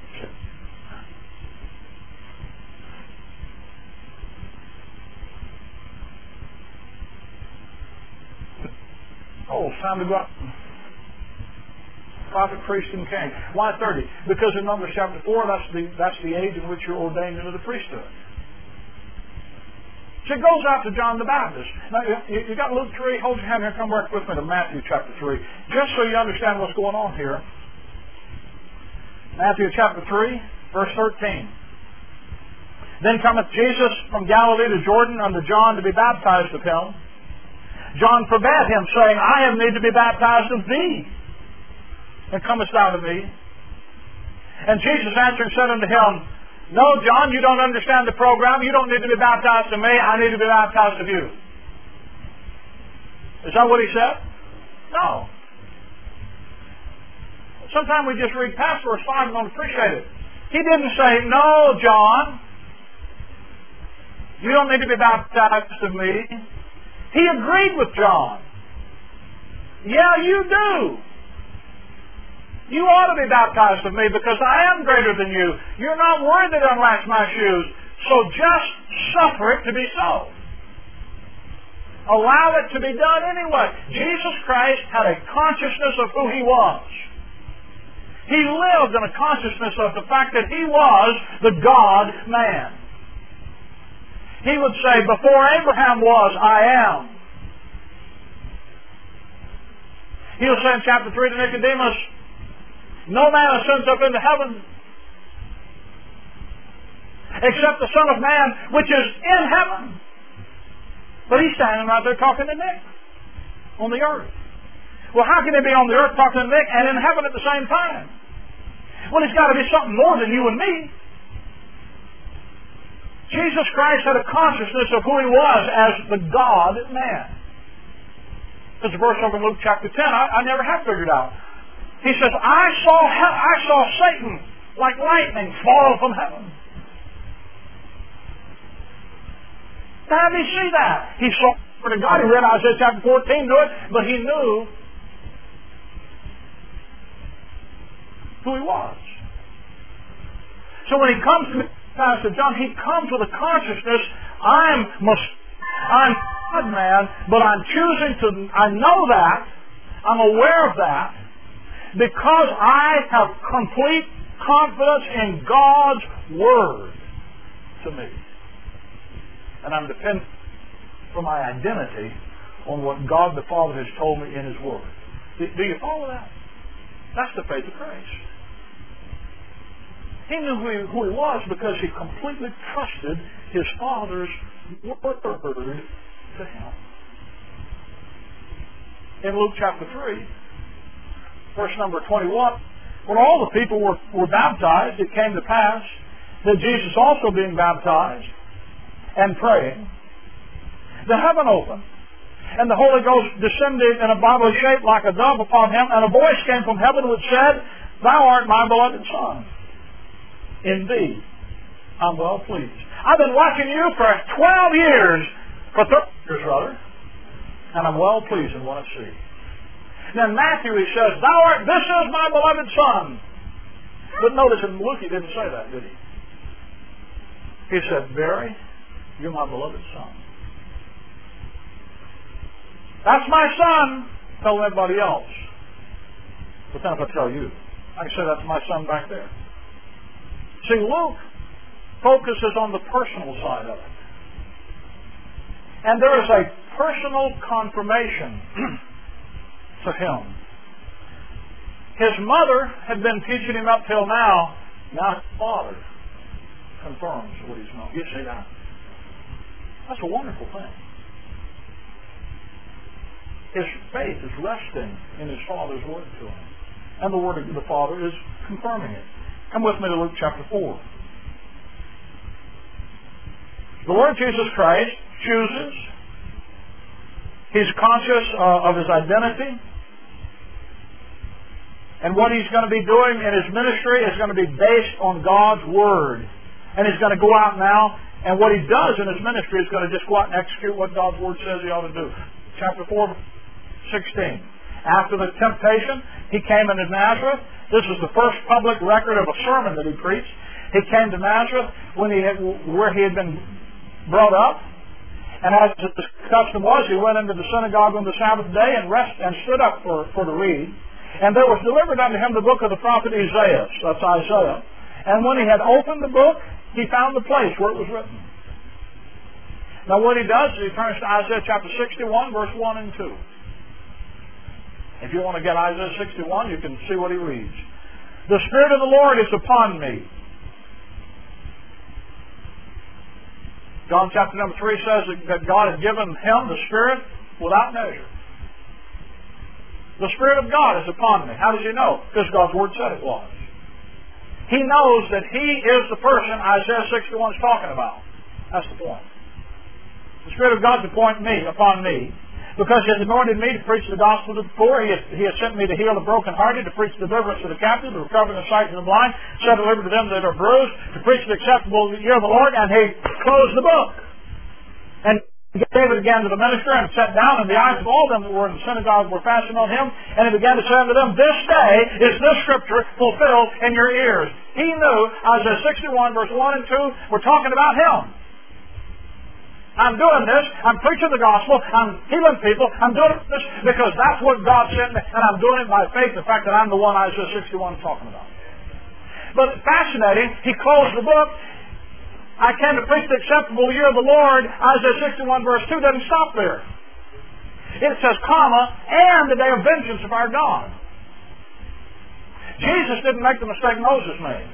Oh, it's time to go out. Prophet, priest, and king. Why thirty? Because in Numbers chapter four, that's the that's the age in which you're ordained into the priesthood. So it goes out to John the Baptist. Now, you, you got Luke three. Hold your hand here. Come back with me to Matthew chapter three. Just so you understand what's going on here. Matthew chapter three, verse thirteen. Then cometh Jesus from Galilee to Jordan unto John to be baptized of him. John forbade him, saying, I have need to be baptized of thee, and comest thou to me? And Jesus answering said unto him, no, John, you don't understand the program. You don't need to be baptized of me. I need to be baptized of you. Is that what he said? No. Sometimes we just read past verse five and don't appreciate it. He didn't say, no, John, you don't need to be baptized of me. He agreed with John. Yeah, you do. You ought to be baptized of me because I am greater than you. You're not worthy to unlatch my shoes. So just suffer it to be so. Allow it to be done anyway. Jesus Christ had a consciousness of who He was. He lived in a consciousness of the fact that He was the God-man. He would say, before Abraham was, I am. He will say in chapter three to Nicodemus, no man ascends up into heaven except the Son of Man which is in heaven. But he's standing right there talking to Nick on the earth. Well, how can he be on the earth talking to Nick and in heaven at the same time? Well, it's got to be something more than you and me. Jesus Christ had a consciousness of who He was as the God-man. There's a verse over in Luke chapter ten I, I never have figured out. He says, I saw I saw Satan like lightning fall from heaven. How did he see that? He saw the Word of God. He read Isaiah chapter fourteen to it, but he knew who He was. So when he comes to Pastor John, he comes with a consciousness, I'm I'm God man, but I'm choosing to, I know that, I'm aware of that, because I have complete confidence in God's Word to me. And I'm dependent for my identity on what God the Father has told me in His Word. Do, do you follow that? That's the faith of Christ. He knew who he, who he was because he completely trusted his Father's Word to him. In Luke chapter three, verse number twenty-one, when all the people were, were baptized, it came to pass that Jesus also being baptized and praying, the heaven opened, and the Holy Ghost descended in a bodily shape like a dove upon him, and a voice came from heaven which said, Thou art my beloved Son. In thee I'm well pleased. I've been watching you for twelve years, for thirty years rather, and I'm well pleased in what I see. Then Matthew, he says, Thou art, this is my beloved Son. But notice in Luke, he didn't say that, did he? He said, Mary, you're my beloved Son. That's my Son. Tell everybody else. But then if I tell you, I can say that's my Son back there. See, Luke focuses on the personal side of it. And there is a personal confirmation to him. His mother had been teaching him up till now. Now his father confirms what he's known. You see that? That's a wonderful thing. His faith is resting in his Father's word to him. And the word of the Father is confirming it. Come with me to Luke chapter four. The Lord Jesus Christ chooses. He's conscious uh, of his identity. And what he's going to be doing in his ministry is going to be based on God's Word. And he's going to go out now, and what he does in his ministry is going to just go out and execute what God's Word says he ought to do. Chapter four, sixteen. After the temptation, he came into Nazareth. This is the first public record of a sermon that he preached. He came to Nazareth when he had, where he had been brought up. And as the custom was, he went into the synagogue on the Sabbath day and rest and stood up for, for to read. And there was delivered unto him the book of the prophet Isaiah. That's Isaiah. And when he had opened the book, he found the place where it was written. Now what he does is he turns to Isaiah chapter sixty-one, verse one and two. If you want to get Isaiah sixty-one, you can see what he reads. The Spirit of the Lord is upon me. John chapter number three says that God had given him the Spirit without measure. The Spirit of God is upon me. How does he know? Because God's Word said it was. He knows that he is the person Isaiah sixty-one is talking about. That's the point. The Spirit of God is upon me, upon me, because he has anointed me to preach the gospel to the poor. He has, he has sent me to heal the brokenhearted, to preach deliverance to the captive, to recover the sight to the blind, set at liberty to them that are bruised, to preach the acceptable year of the Lord. And he closed the book. And gave it again to the minister and sat down, and the eyes of all them that were in the synagogue were fastened on him. And he began to say unto them, This day is this scripture fulfilled in your ears. He knew, Isaiah sixty-one, verse one and two, we're talking about him. I'm doing this. I'm preaching the gospel. I'm healing people. I'm doing this because that's what God sent me, and I'm doing it by faith, the fact that I'm the one Isaiah sixty-one is talking about. But fascinating, he closed the book. I came to preach the acceptable year of the Lord. Isaiah sixty-one, verse two doesn't stop there. It says, comma, and the day of vengeance of our God. Jesus didn't make the mistake Moses made.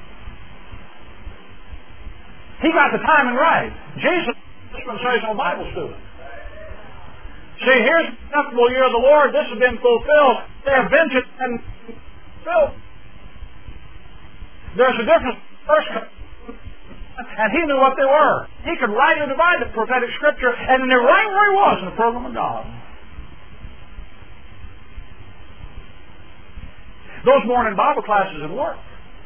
He got the timing right. Jesus dispensational Bible student. See, here's the acceptable year of the Lord. This has been fulfilled. They have vengeance and fulfilled. There's a difference. First, and he knew what they were. He could rightly divide the prophetic scripture, and he knew right where he was in the program of God. Those morning Bible classes had worked.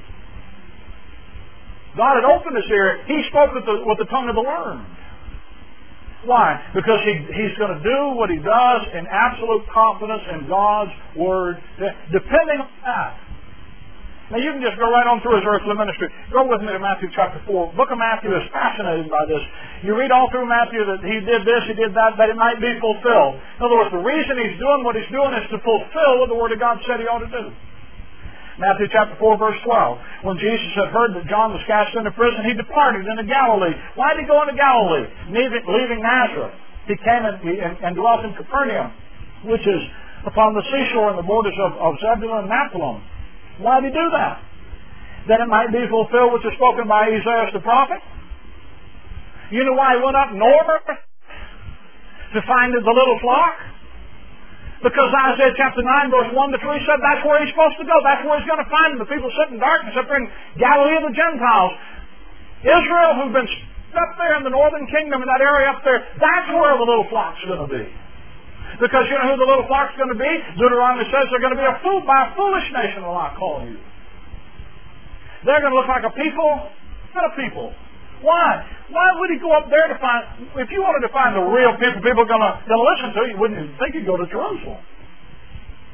God had opened his ear. He spoke with the, with the tongue of the learned. Why? Because he, he's going to do what he does in absolute confidence in God's Word, depending on that. Now you can just go right on through his earthly ministry. Go with me to Matthew chapter four. Book of Matthew is fascinated by this. You read all through Matthew that he did this, he did that, that it might be fulfilled. In other words, the reason he's doing what he's doing is to fulfill what the Word of God said he ought to do. Matthew chapter four, verse twelve. When Jesus had heard that John was cast into prison, he departed into Galilee. Why did he go into Galilee? Leaving, leaving Nazareth. He came and, and, and dwelt in Capernaum, which is upon the seashore in the borders of, of Zebulun and Naphtali. Why did he do that? That it might be fulfilled which is spoken by Isaiah the prophet. You know why he went up north? To find the little flock? Because Isaiah chapter nine, verse one to three said that's where he's supposed to go. That's where he's going to find them. The people sit in darkness up there in Galilee of the Gentiles. Israel, who've been up there in the northern kingdom, in that area up there, that's where the little flock's going to be. Because you know who the little flock's going to be? Deuteronomy says they're going to be a fool by a foolish nation will I call you. They're going to look like a people, not a people. Why? Why would he go up there to find, if you wanted to find the real people, people are going to listen to you, wouldn't you think you'd go to Jerusalem?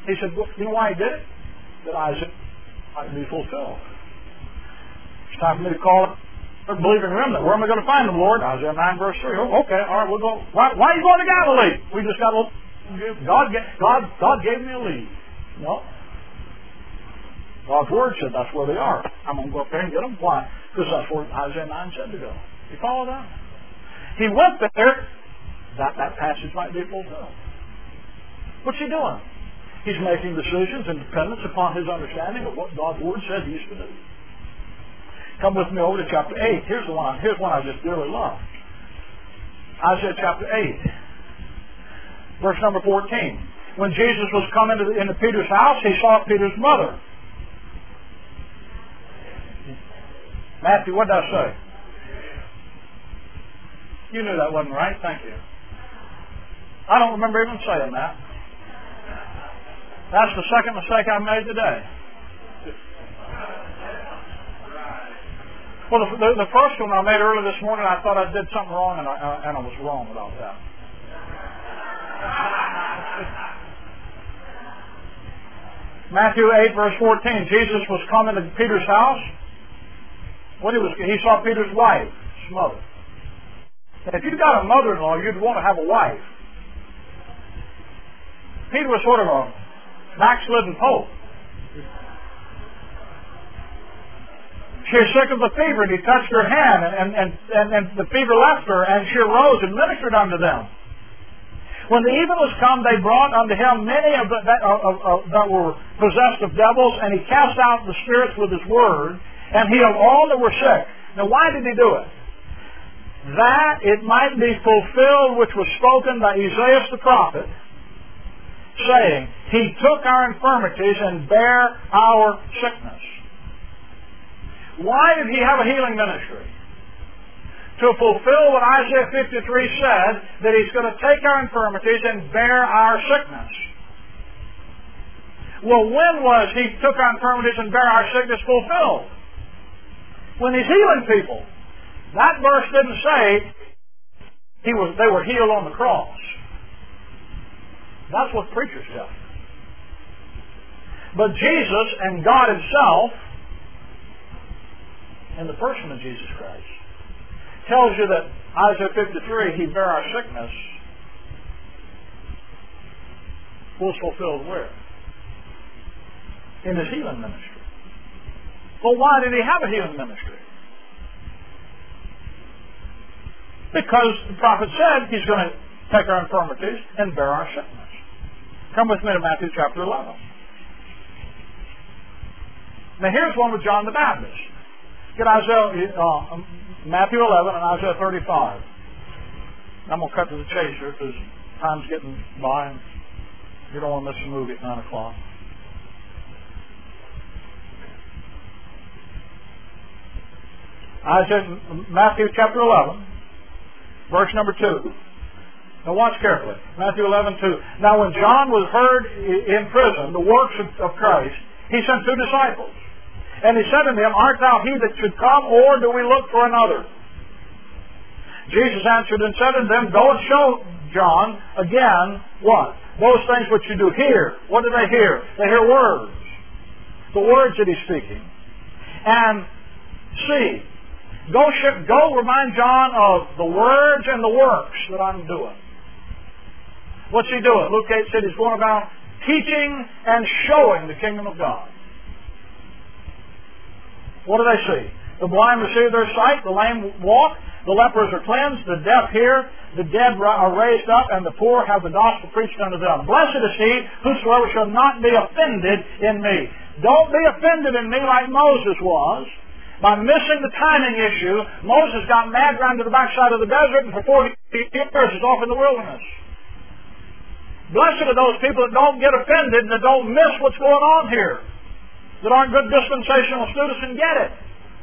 He said, well, you know why he did it? That Isaiah might be fulfilled. It's time for me to call it a believing remnant. Where am I going to find them, Lord? Isaiah nine, verse three. Oh, okay, all right, we'll go. Why, why are you going to Galilee? We just got a little... God, God, God gave me a lead. No. God's Word said that's where they are. I'm going to go up there and get them. Why? Because that's where Isaiah nine said to go. You follow that? He went there that that passage might be fulfilled. What's he doing? He's making decisions in dependence upon his understanding of what God's Word said he used to do. Come with me over to chapter eight. Here's the one. Here's one I just dearly love. Isaiah chapter eight, verse number fourteen. When Jesus was coming into, into Peter's house, he saw Peter's mother. Matthew, what did I say? You knew that wasn't right. Thank you. I don't remember even saying that. That's the second mistake I made today. Well, the, the, the first one I made early this morning, I thought I did something wrong, and I, uh, and I was wrong about that. Matthew eight, verse fourteen. Jesus was coming to Peter's house. What he was, he saw Peter's wife, his mother. And if you've got a mother-in-law, you'd want to have a wife. Peter was sort of a backslidden pope. She was sick of the fever, and he touched her hand, and, and, and, and, and the fever left her, and she arose and ministered unto them. When the even was come, they brought unto him many of the, that, of, of, that were possessed of devils, and he cast out the spirits with his word, and healed all that were sick. Now, why did he do it? That it might be fulfilled which was spoken by Isaiah the prophet, saying, He took our infirmities and bare our sickness. Why did he have a healing ministry? To fulfill what Isaiah fifty-three said, that he's going to take our infirmities and bear our sickness. Well, when was he took our infirmities and bear our sickness fulfilled? When he's healing people. That verse didn't say he was, they were healed on the cross. That's what preachers tell. But Jesus and God Himself, in the person of Jesus Christ, tells you that Isaiah fifty-three, He bare our sickness, was fulfilled where? In His healing ministry. Well, why did He have a healing ministry? Because the prophet said He's going to take our infirmities and bear our sickness. Come with me to Matthew chapter eleven. Now here's one with John the Baptist. Get Isaiah, uh, Matthew eleven and Isaiah thirty-five. I'm going to cut to the chase here because time's getting by and you don't want to miss the movie at nine o'clock. Isaiah, Matthew chapter eleven, verse number two. Now watch carefully. Matthew eleven, two. Now when John was heard in prison, the works of Christ, he sent two disciples. And he said unto them, Art thou he that should come, or do we look for another? Jesus answered and said unto them, Go and show John again what? Those things which you do hear. What do they hear? They hear words. The words that he's speaking. And see. Go, go remind John of the words and the works that I'm doing. What's he doing? Luke eight said he's going about teaching and showing the kingdom of God. What do they see? The blind receive their sight, the lame walk, the lepers are cleansed, the deaf hear, the dead are raised up, and the poor have the gospel preached unto them. Blessed is he whosoever shall not be offended in me. Don't be offended in me like Moses was. By missing the timing issue, Moses got mad round to the backside of the desert, and for forty years is off in the wilderness. Blessed are those people that don't get offended and that don't miss what's going on here, that aren't good dispensational students and get it.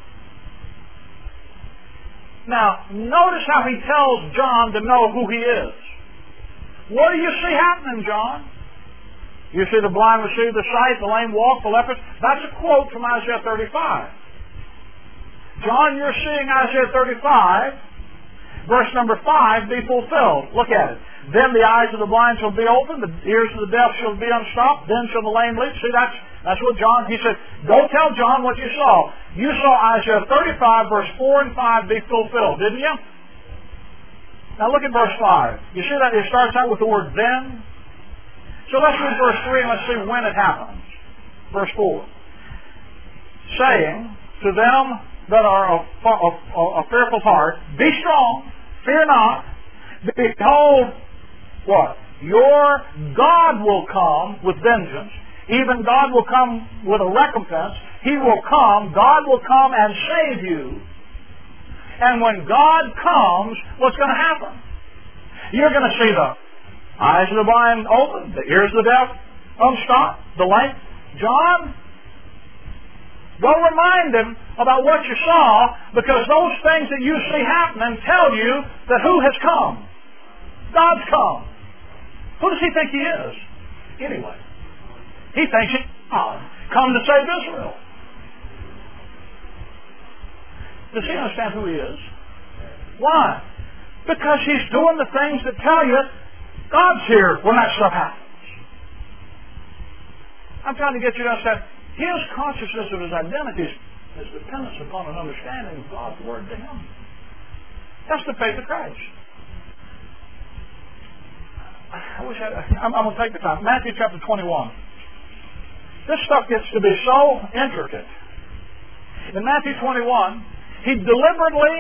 Now, notice how he tells John to know who he is. What do you see happening, John? You see the blind receive the sight, the lame walk, the lepers. That's a quote from Isaiah thirty-five. John, you're seeing Isaiah thirty-five, verse number five be fulfilled. Look at it. Then the eyes of the blind shall be opened, the ears of the deaf shall be unstopped, then shall the lame leap. See, that's, that's what John, he said, go tell John what you saw. You saw Isaiah thirty-five, verse four and five be fulfilled, didn't you? Now look at verse five. You see that it starts out with the word then? So let's read verse three and let's see when it happens. Verse four. Saying to them that are of, of, of, of fearful heart, be strong, fear not, behold, what? Your God will come with vengeance. Even God will come with a recompense. He will come. God will come and save you. And when God comes, what's going to happen? You're going to see the eyes of the blind open, the ears of the deaf unstopped, the lame. John, go remind them about what you saw, because those things that you see happening tell you that who has come? God's come. Who does he think he is? Anyway, he thinks he's God, come to save Israel. Does he understand who he is? Why? Because he's doing the things that tell you God's here when that stuff happens. I'm trying to get you to understand his consciousness of his identity is dependent upon an understanding of God's Word to him. That's the faith of Christ. I wish I, I'm, I'm going to take the time. Matthew chapter twenty-one. This stuff gets to be so intricate. In Matthew twenty-one, he deliberately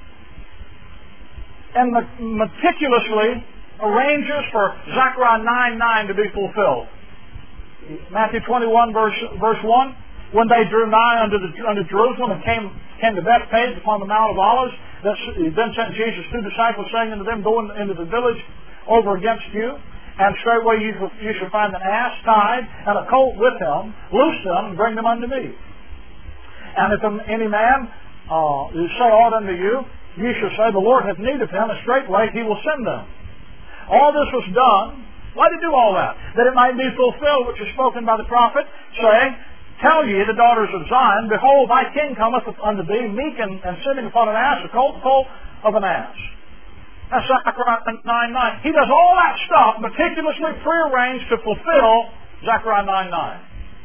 and meticulously arranges for Zechariah nine nine to be fulfilled. Matthew twenty-one, verse, verse one, when they drew nigh unto, the, unto Jerusalem and came, came to Bethphage upon the Mount of Olives, then sent Jesus two disciples, saying unto them, go into the village over against you, and straightway you, you shall find an ass tied, and a colt with him. Loose them, and bring them unto me. And if any man uh, say aught unto you, ye shall say, the Lord hath need of him, and straightway he will send them. All this was done. Why did he do all that? That it might be fulfilled which is spoken by the prophet, saying, tell ye the daughters of Zion, behold, thy king cometh unto thee, meek and, and sitting upon an ass, a colt, the colt of an ass. That's Zechariah nine nine. He does all that stuff meticulously prearranged to fulfill Zechariah nine nine.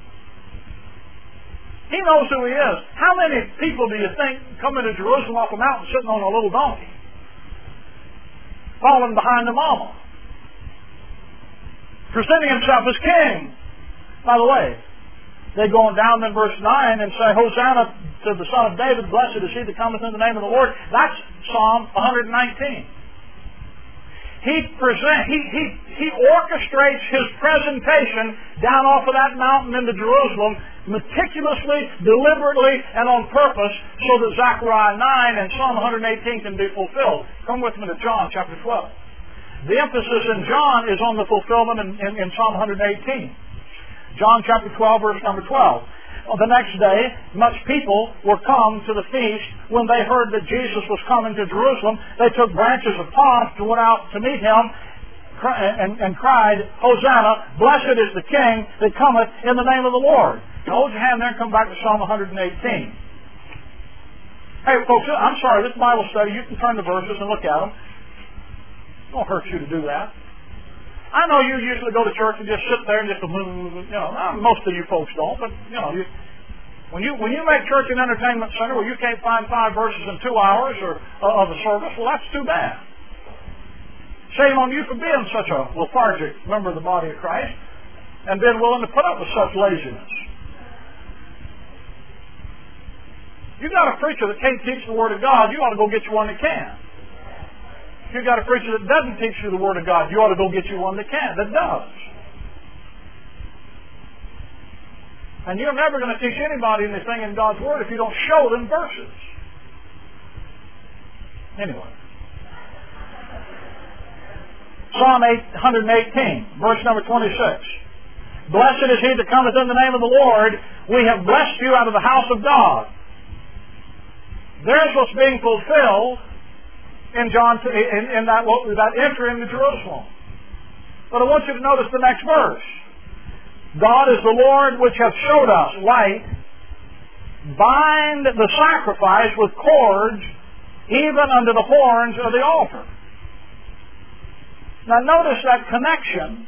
He knows who he is. How many people do you think come into Jerusalem off a mountain sitting on a little donkey? Following behind the mama. Presenting himself as king. By the way, they go on down in verse nine and say, Hosanna to the Son of David, blessed is he that cometh in the name of the Lord. That's Psalm one nineteen. He present, he, he, he orchestrates his presentation down off of that mountain into Jerusalem meticulously, deliberately, and on purpose so that Zechariah nine and Psalm one eighteen can be fulfilled. Come with me to John chapter twelve. The emphasis in John is on the fulfillment in, in, in Psalm one eighteen. John chapter twelve, verse number twelve. The next day, much people were come to the feast. When they heard that Jesus was coming to Jerusalem, they took branches of palms and went out to meet him and, and cried, Hosanna, blessed is the King that cometh in the name of the Lord. Hold your hand there and come back to Psalm one eighteen. Hey, folks, I'm sorry, this Bible study, you can turn the verses and look at them. It won't hurt you to do that. I know you usually go to church and just sit there and just, you know, most of you folks don't, but, you know, you, when you when you make church an entertainment center where you can't find five verses in two hours or uh, of a service, well, that's too bad. Shame on you for being such a lethargic member of the body of Christ and being willing to put up with such laziness. You got a preacher that can't teach the Word of God, you ought to go get you one that can. If you've got a preacher that doesn't teach you the Word of God, you ought to go get you one that can, that does. And you're never going to teach anybody anything in God's Word if you don't show them verses. Anyway. Psalm one eighteen, verse number twenty-six. Blessed is he that cometh in the name of the Lord. We have blessed you out of the house of God. There's what's being fulfilled in John, in, in that, that entry into Jerusalem. But I want you to notice the next verse. God is the Lord which hath showed us light. Bind the sacrifice with cords even unto the horns of the altar. Now notice that connection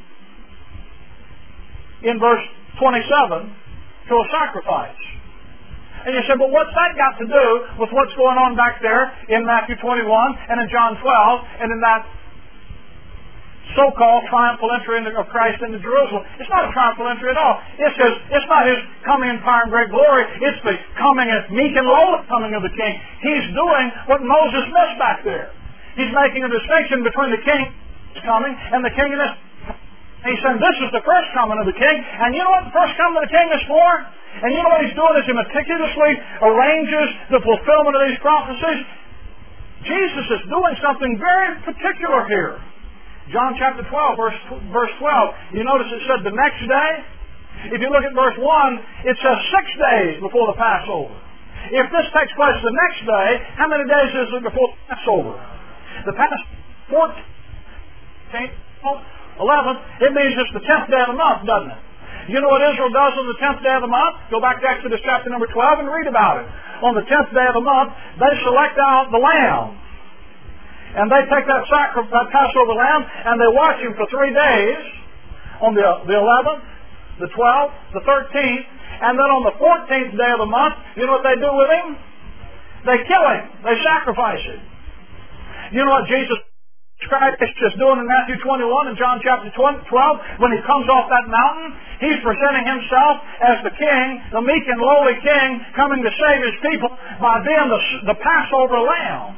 in verse twenty-seven to a sacrifice. And you say, but what's that got to do with what's going on back there in Matthew twenty-one and in John twelve and in that so-called triumphal entry of Christ into Jerusalem? It's not a triumphal entry at all. It's his, it's not His coming in power and great glory. It's the coming as meek and lowly coming of the King. He's doing what Moses missed back there. He's making a distinction between the King coming and the King in this. He's saying this is the first coming of the King, and you know what the first coming of the King is for? And you know what He's doing is He meticulously arranges the fulfillment of these prophecies. Jesus is doing something very particular here. John chapter twelve, verse, verse twelve, you notice it said the next day. If you look at verse one, it says six days before the Passover. If this takes place the next day, how many days is it before the Passover? The Passover, fourteenth, eleventh, it means it's the tenth day of the month, doesn't it? You know what Israel does on the tenth day of the month? Go back to Exodus chapter number twelve and read about it. On the tenth day of the month, they select out the lamb. And they take that, sacri- that Passover lamb and they watch him for three days on the, the eleventh, the twelfth, the thirteenth, and then on the fourteenth day of the month, you know what they do with him? They kill him. They sacrifice him. You know what Jesus Christ is doing in Matthew twenty-one and John chapter twelve? When He comes off that mountain, He's presenting Himself as the King, the meek and lowly King, coming to save His people by being the, the Passover lamb.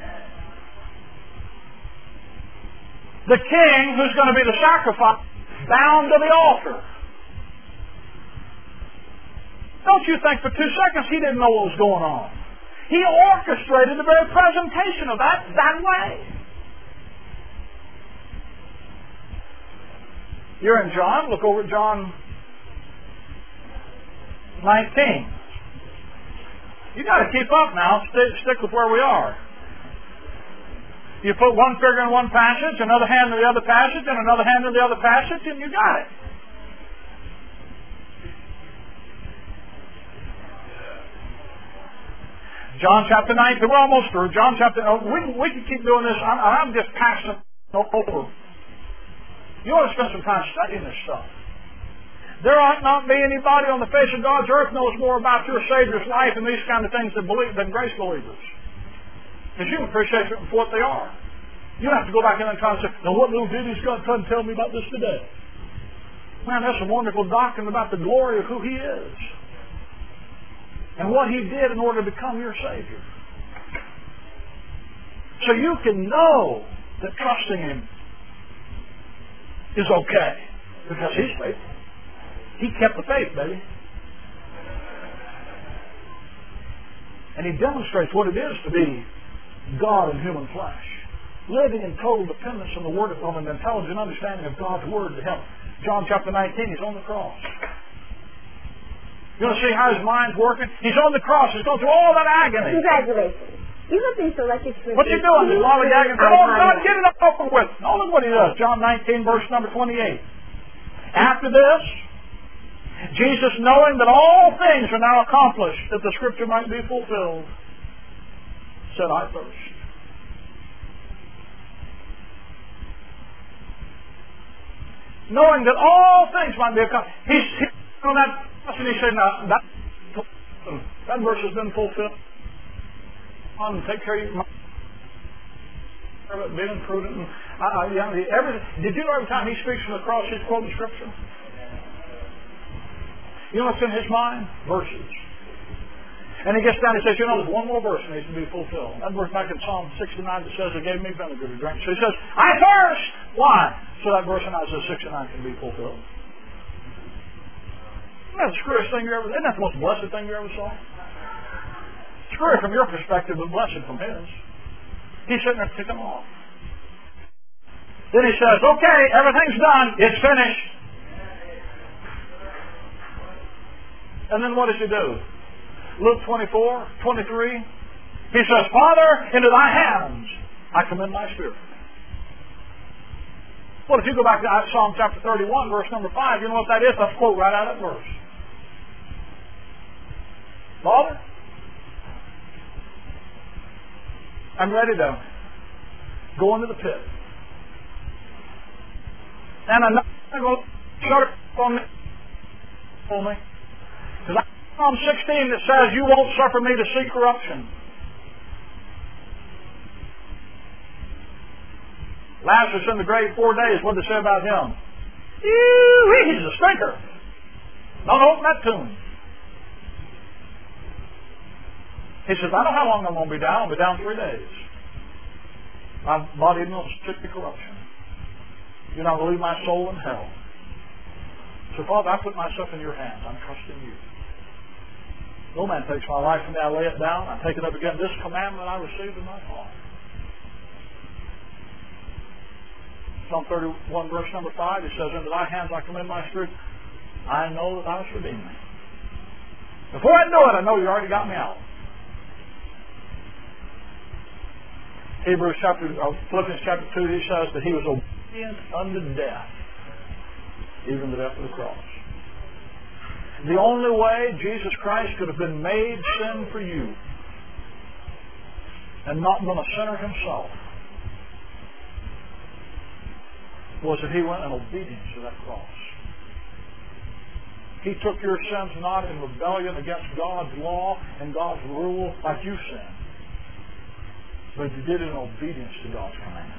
The King who's going to be the sacrifice, bound to the altar. Don't you think for two seconds He didn't know what was going on? He orchestrated the very presentation of that that way. You're in John. Look over at John nineteen. You got to keep up now. Stick, stick with where we are. You put one finger in one passage, another hand in the other passage, and another hand in the other passage, and you got it. John chapter nineteen. We're almost through. John chapter. Oh, we we can keep doing this. I'm, I'm just passing over. You ought to spend some time studying this stuff. There ought not be anybody on the face of God's earth knows more about your Savior's life and these kind of things than, believe, than grace believers. Because you appreciate them for what they are. You don't have to go back in and try and say, now what little ditty's God trying to tell me about this today? Man, that's a wonderful doctrine about the glory of who He is. And what He did in order to become your Savior. So you can know that trusting Him is okay. Because He's faithful. He kept the faith, baby. And He demonstrates what it is to be God in human flesh. Living in total dependence on the Word of God and intelligent understanding of God's Word to help. John chapter nineteen, He's on the cross. You want to see how His mind's working? He's on the cross. He's going through all that agony. Congratulations. You have been selected for... What's He doing? He's lollygagging. Come on, God, get it up over with. Now look what He does. John nineteen, verse number twenty-eight. After this, Jesus, knowing that all things are now accomplished, that the Scripture might be fulfilled, said, I thirst. Knowing that all things might be accomplished. He's, he's on that and he said, now, that, that verse has been fulfilled. On, take care of your mind. Being prudent. And, uh, you know, every, did you know every time He speaks from the cross, He's quoting Scripture? You know what's in His mind? Verses. And He gets down and says, you know, there's one more verse that needs to be fulfilled. That verse back in Psalm sixty-nine that says, He gave me vinegar to drink. So He says, I thirst! Why? So that verse in Isaiah sixty-nine can be fulfilled. Isn't that the screwiest thing you ever, isn't that the most blessed thing you ever saw? Screwy from your perspective, but blessed from His. He's sitting there ticking off. Then He says, okay, everything's done. It's finished. And then what does He do? Luke twenty-four, twenty-three. He says, Father, into Thy hands I commend my spirit. Well, if you go back to Psalm chapter thirty-one, verse number five, you know what that is? Let's quote right out of that verse. Father, I'm ready to go into the pit. And I'm not going to shut it on me. For me. Because Psalm sixteen that says, you won't suffer me to see corruption. Lazarus in the grave four days, what did they say about him? Ew, he's a stinker. Don't open that tomb. He says, I know how long I'm going to be down. I'll be down three days. My body will stick to corruption. You're not going to leave my soul in hell. So, Father, I put myself in your hands. I'm trusting you. No man takes my life from me. I lay it down. I take it up again. This commandment I received in my heart. Psalm thirty-one, verse number five, it says, into thy hands I commend my spirit. I know that thou hast redeemed me. Before I know it, I know you already got me out. Hebrews chapter, uh, Philippians chapter two, he says that he was obedient unto death, even the death of the cross. The only way Jesus Christ could have been made sin for you and not been a sinner himself was that he went in obedience to that cross. He took your sins not in rebellion against God's law and God's rule like you sinned, but he did it in obedience to God's command.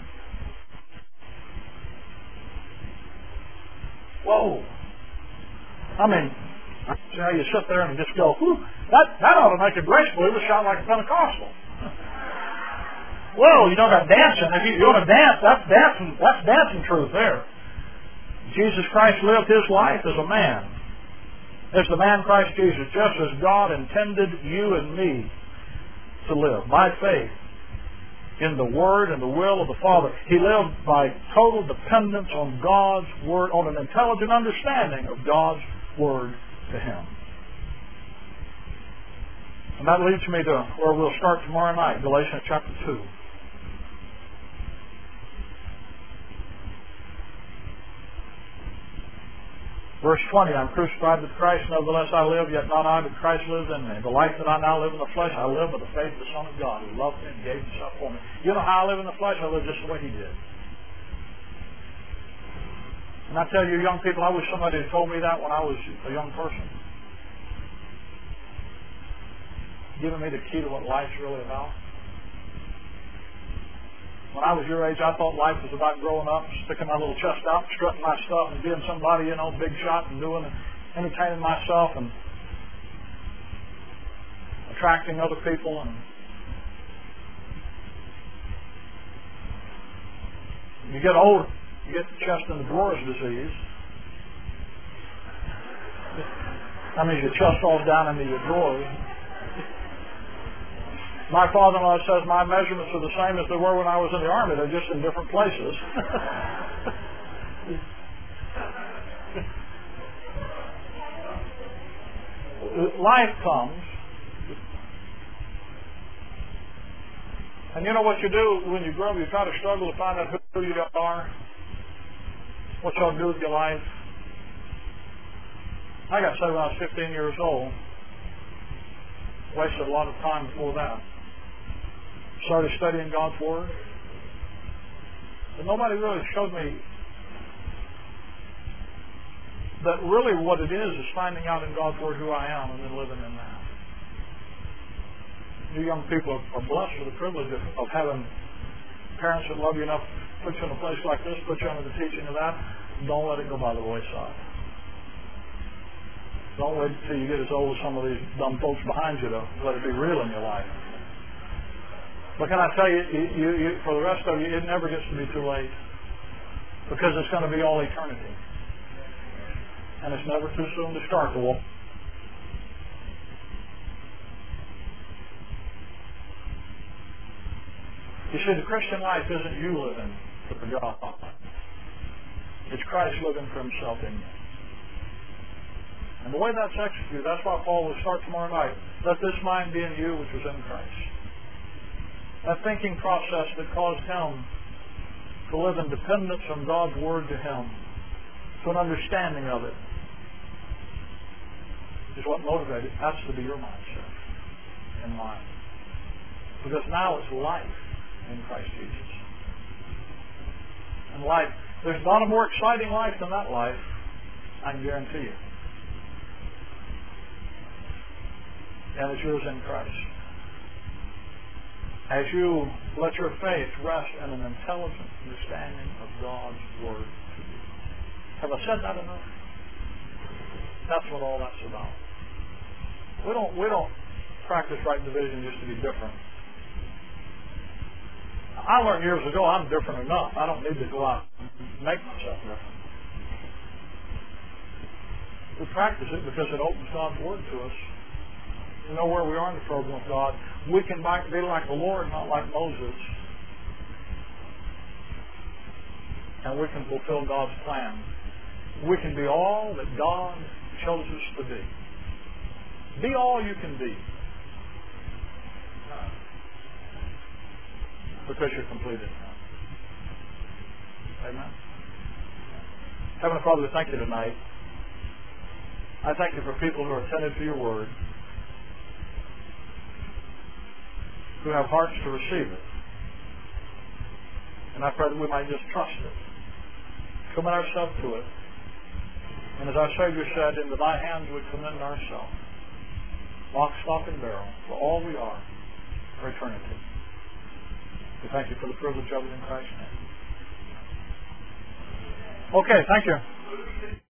Whoa! I mean, you know, you sit there and just go, whew, that, that ought to make a grace believer shout like a Pentecostal. Whoa, you know about dancing. If you, you want to dance, that's dancing, that's dancing truth there. Jesus Christ lived his life as a man. As the man Christ Jesus, just as God intended you and me to live, by faith in the Word and the will of the Father. He lived by total dependence on God's Word, on an intelligent understanding of God's Word to him. And that leads me to where we'll start tomorrow night, Galatians chapter two. Verse twenty, I'm crucified with Christ, nevertheless I live, yet not I, but Christ lives in me. The life that I now live in the flesh, I live by the faith of the Son of God, who loved me and gave himself for me. You know how I live in the flesh? I live just the way he did. And I tell you, young people, I wish somebody had told me that when I was a young person. Giving me the key to what life's really about. When I was your age, I thought life was about growing up, sticking my little chest out, strutting my stuff, and being somebody, you know, big shot, and doing, entertaining myself, and attracting other people. And you get older, you get the chest in the drawers disease. That means your chest falls down into your drawers. My father-in-law says my measurements are the same as they were when I was in the Army. They're just in different places. Life comes. And you know what you do when you grow up? You try to struggle to find out who you are, what you'll do with your life. I got saved when I was fifteen years old. Wasted a lot of time before that. Started studying God's Word. But nobody really showed me that really what it is is finding out in God's Word who I am and then living in that. You young people are blessed with the privilege of, of having parents that love you enough to put you in a place like this, put you under the teaching of that. Don't let it go by the wayside. Don't wait until you get as old as some of these dumb folks behind you to let it be real in your life. But can I tell you, you, you, you, for the rest of you, it never gets to be too late. Because it's going to be all eternity. And it's never too soon to start the walk. You see, the Christian life isn't you living for God. It's Christ living for himself in you. And the way that's executed, that's why Paul will start tomorrow night. Let this mind be in you, which was in Christ. That thinking process that caused him to live in dependence on God's Word to him, to an understanding of it, is what motivated. That's to be your mindset and mine. Because now it's life. in Christ Jesus. And life, there's not a more exciting life than that life, I can guarantee you. And it's yours in Christ. As you let your faith rest in an intelligent understanding of God's Word to you. Have I said that enough? That's what all that's about. We don't we don't practice right division just to be different. I learned years ago I'm different enough. I don't need to go out and make myself different. We practice it because it opens God's Word to us. We know where we are in the program of God. We can be like the Lord, not like Moses. And we can fulfill God's plan. We can be all that God chose us to be. Be all you can be. Because you're completed now. Amen. Heavenly Father, we thank you tonight. I thank you for people who are attentive to your word, who have hearts to receive it. And I pray that we might just trust it, commit ourselves to it. And as our Savior said, into thy hands we commend ourselves, lock, stock, and barrel, for all we are, for eternity. We thank you for the privilege of it in Christ's name. Okay, thank you.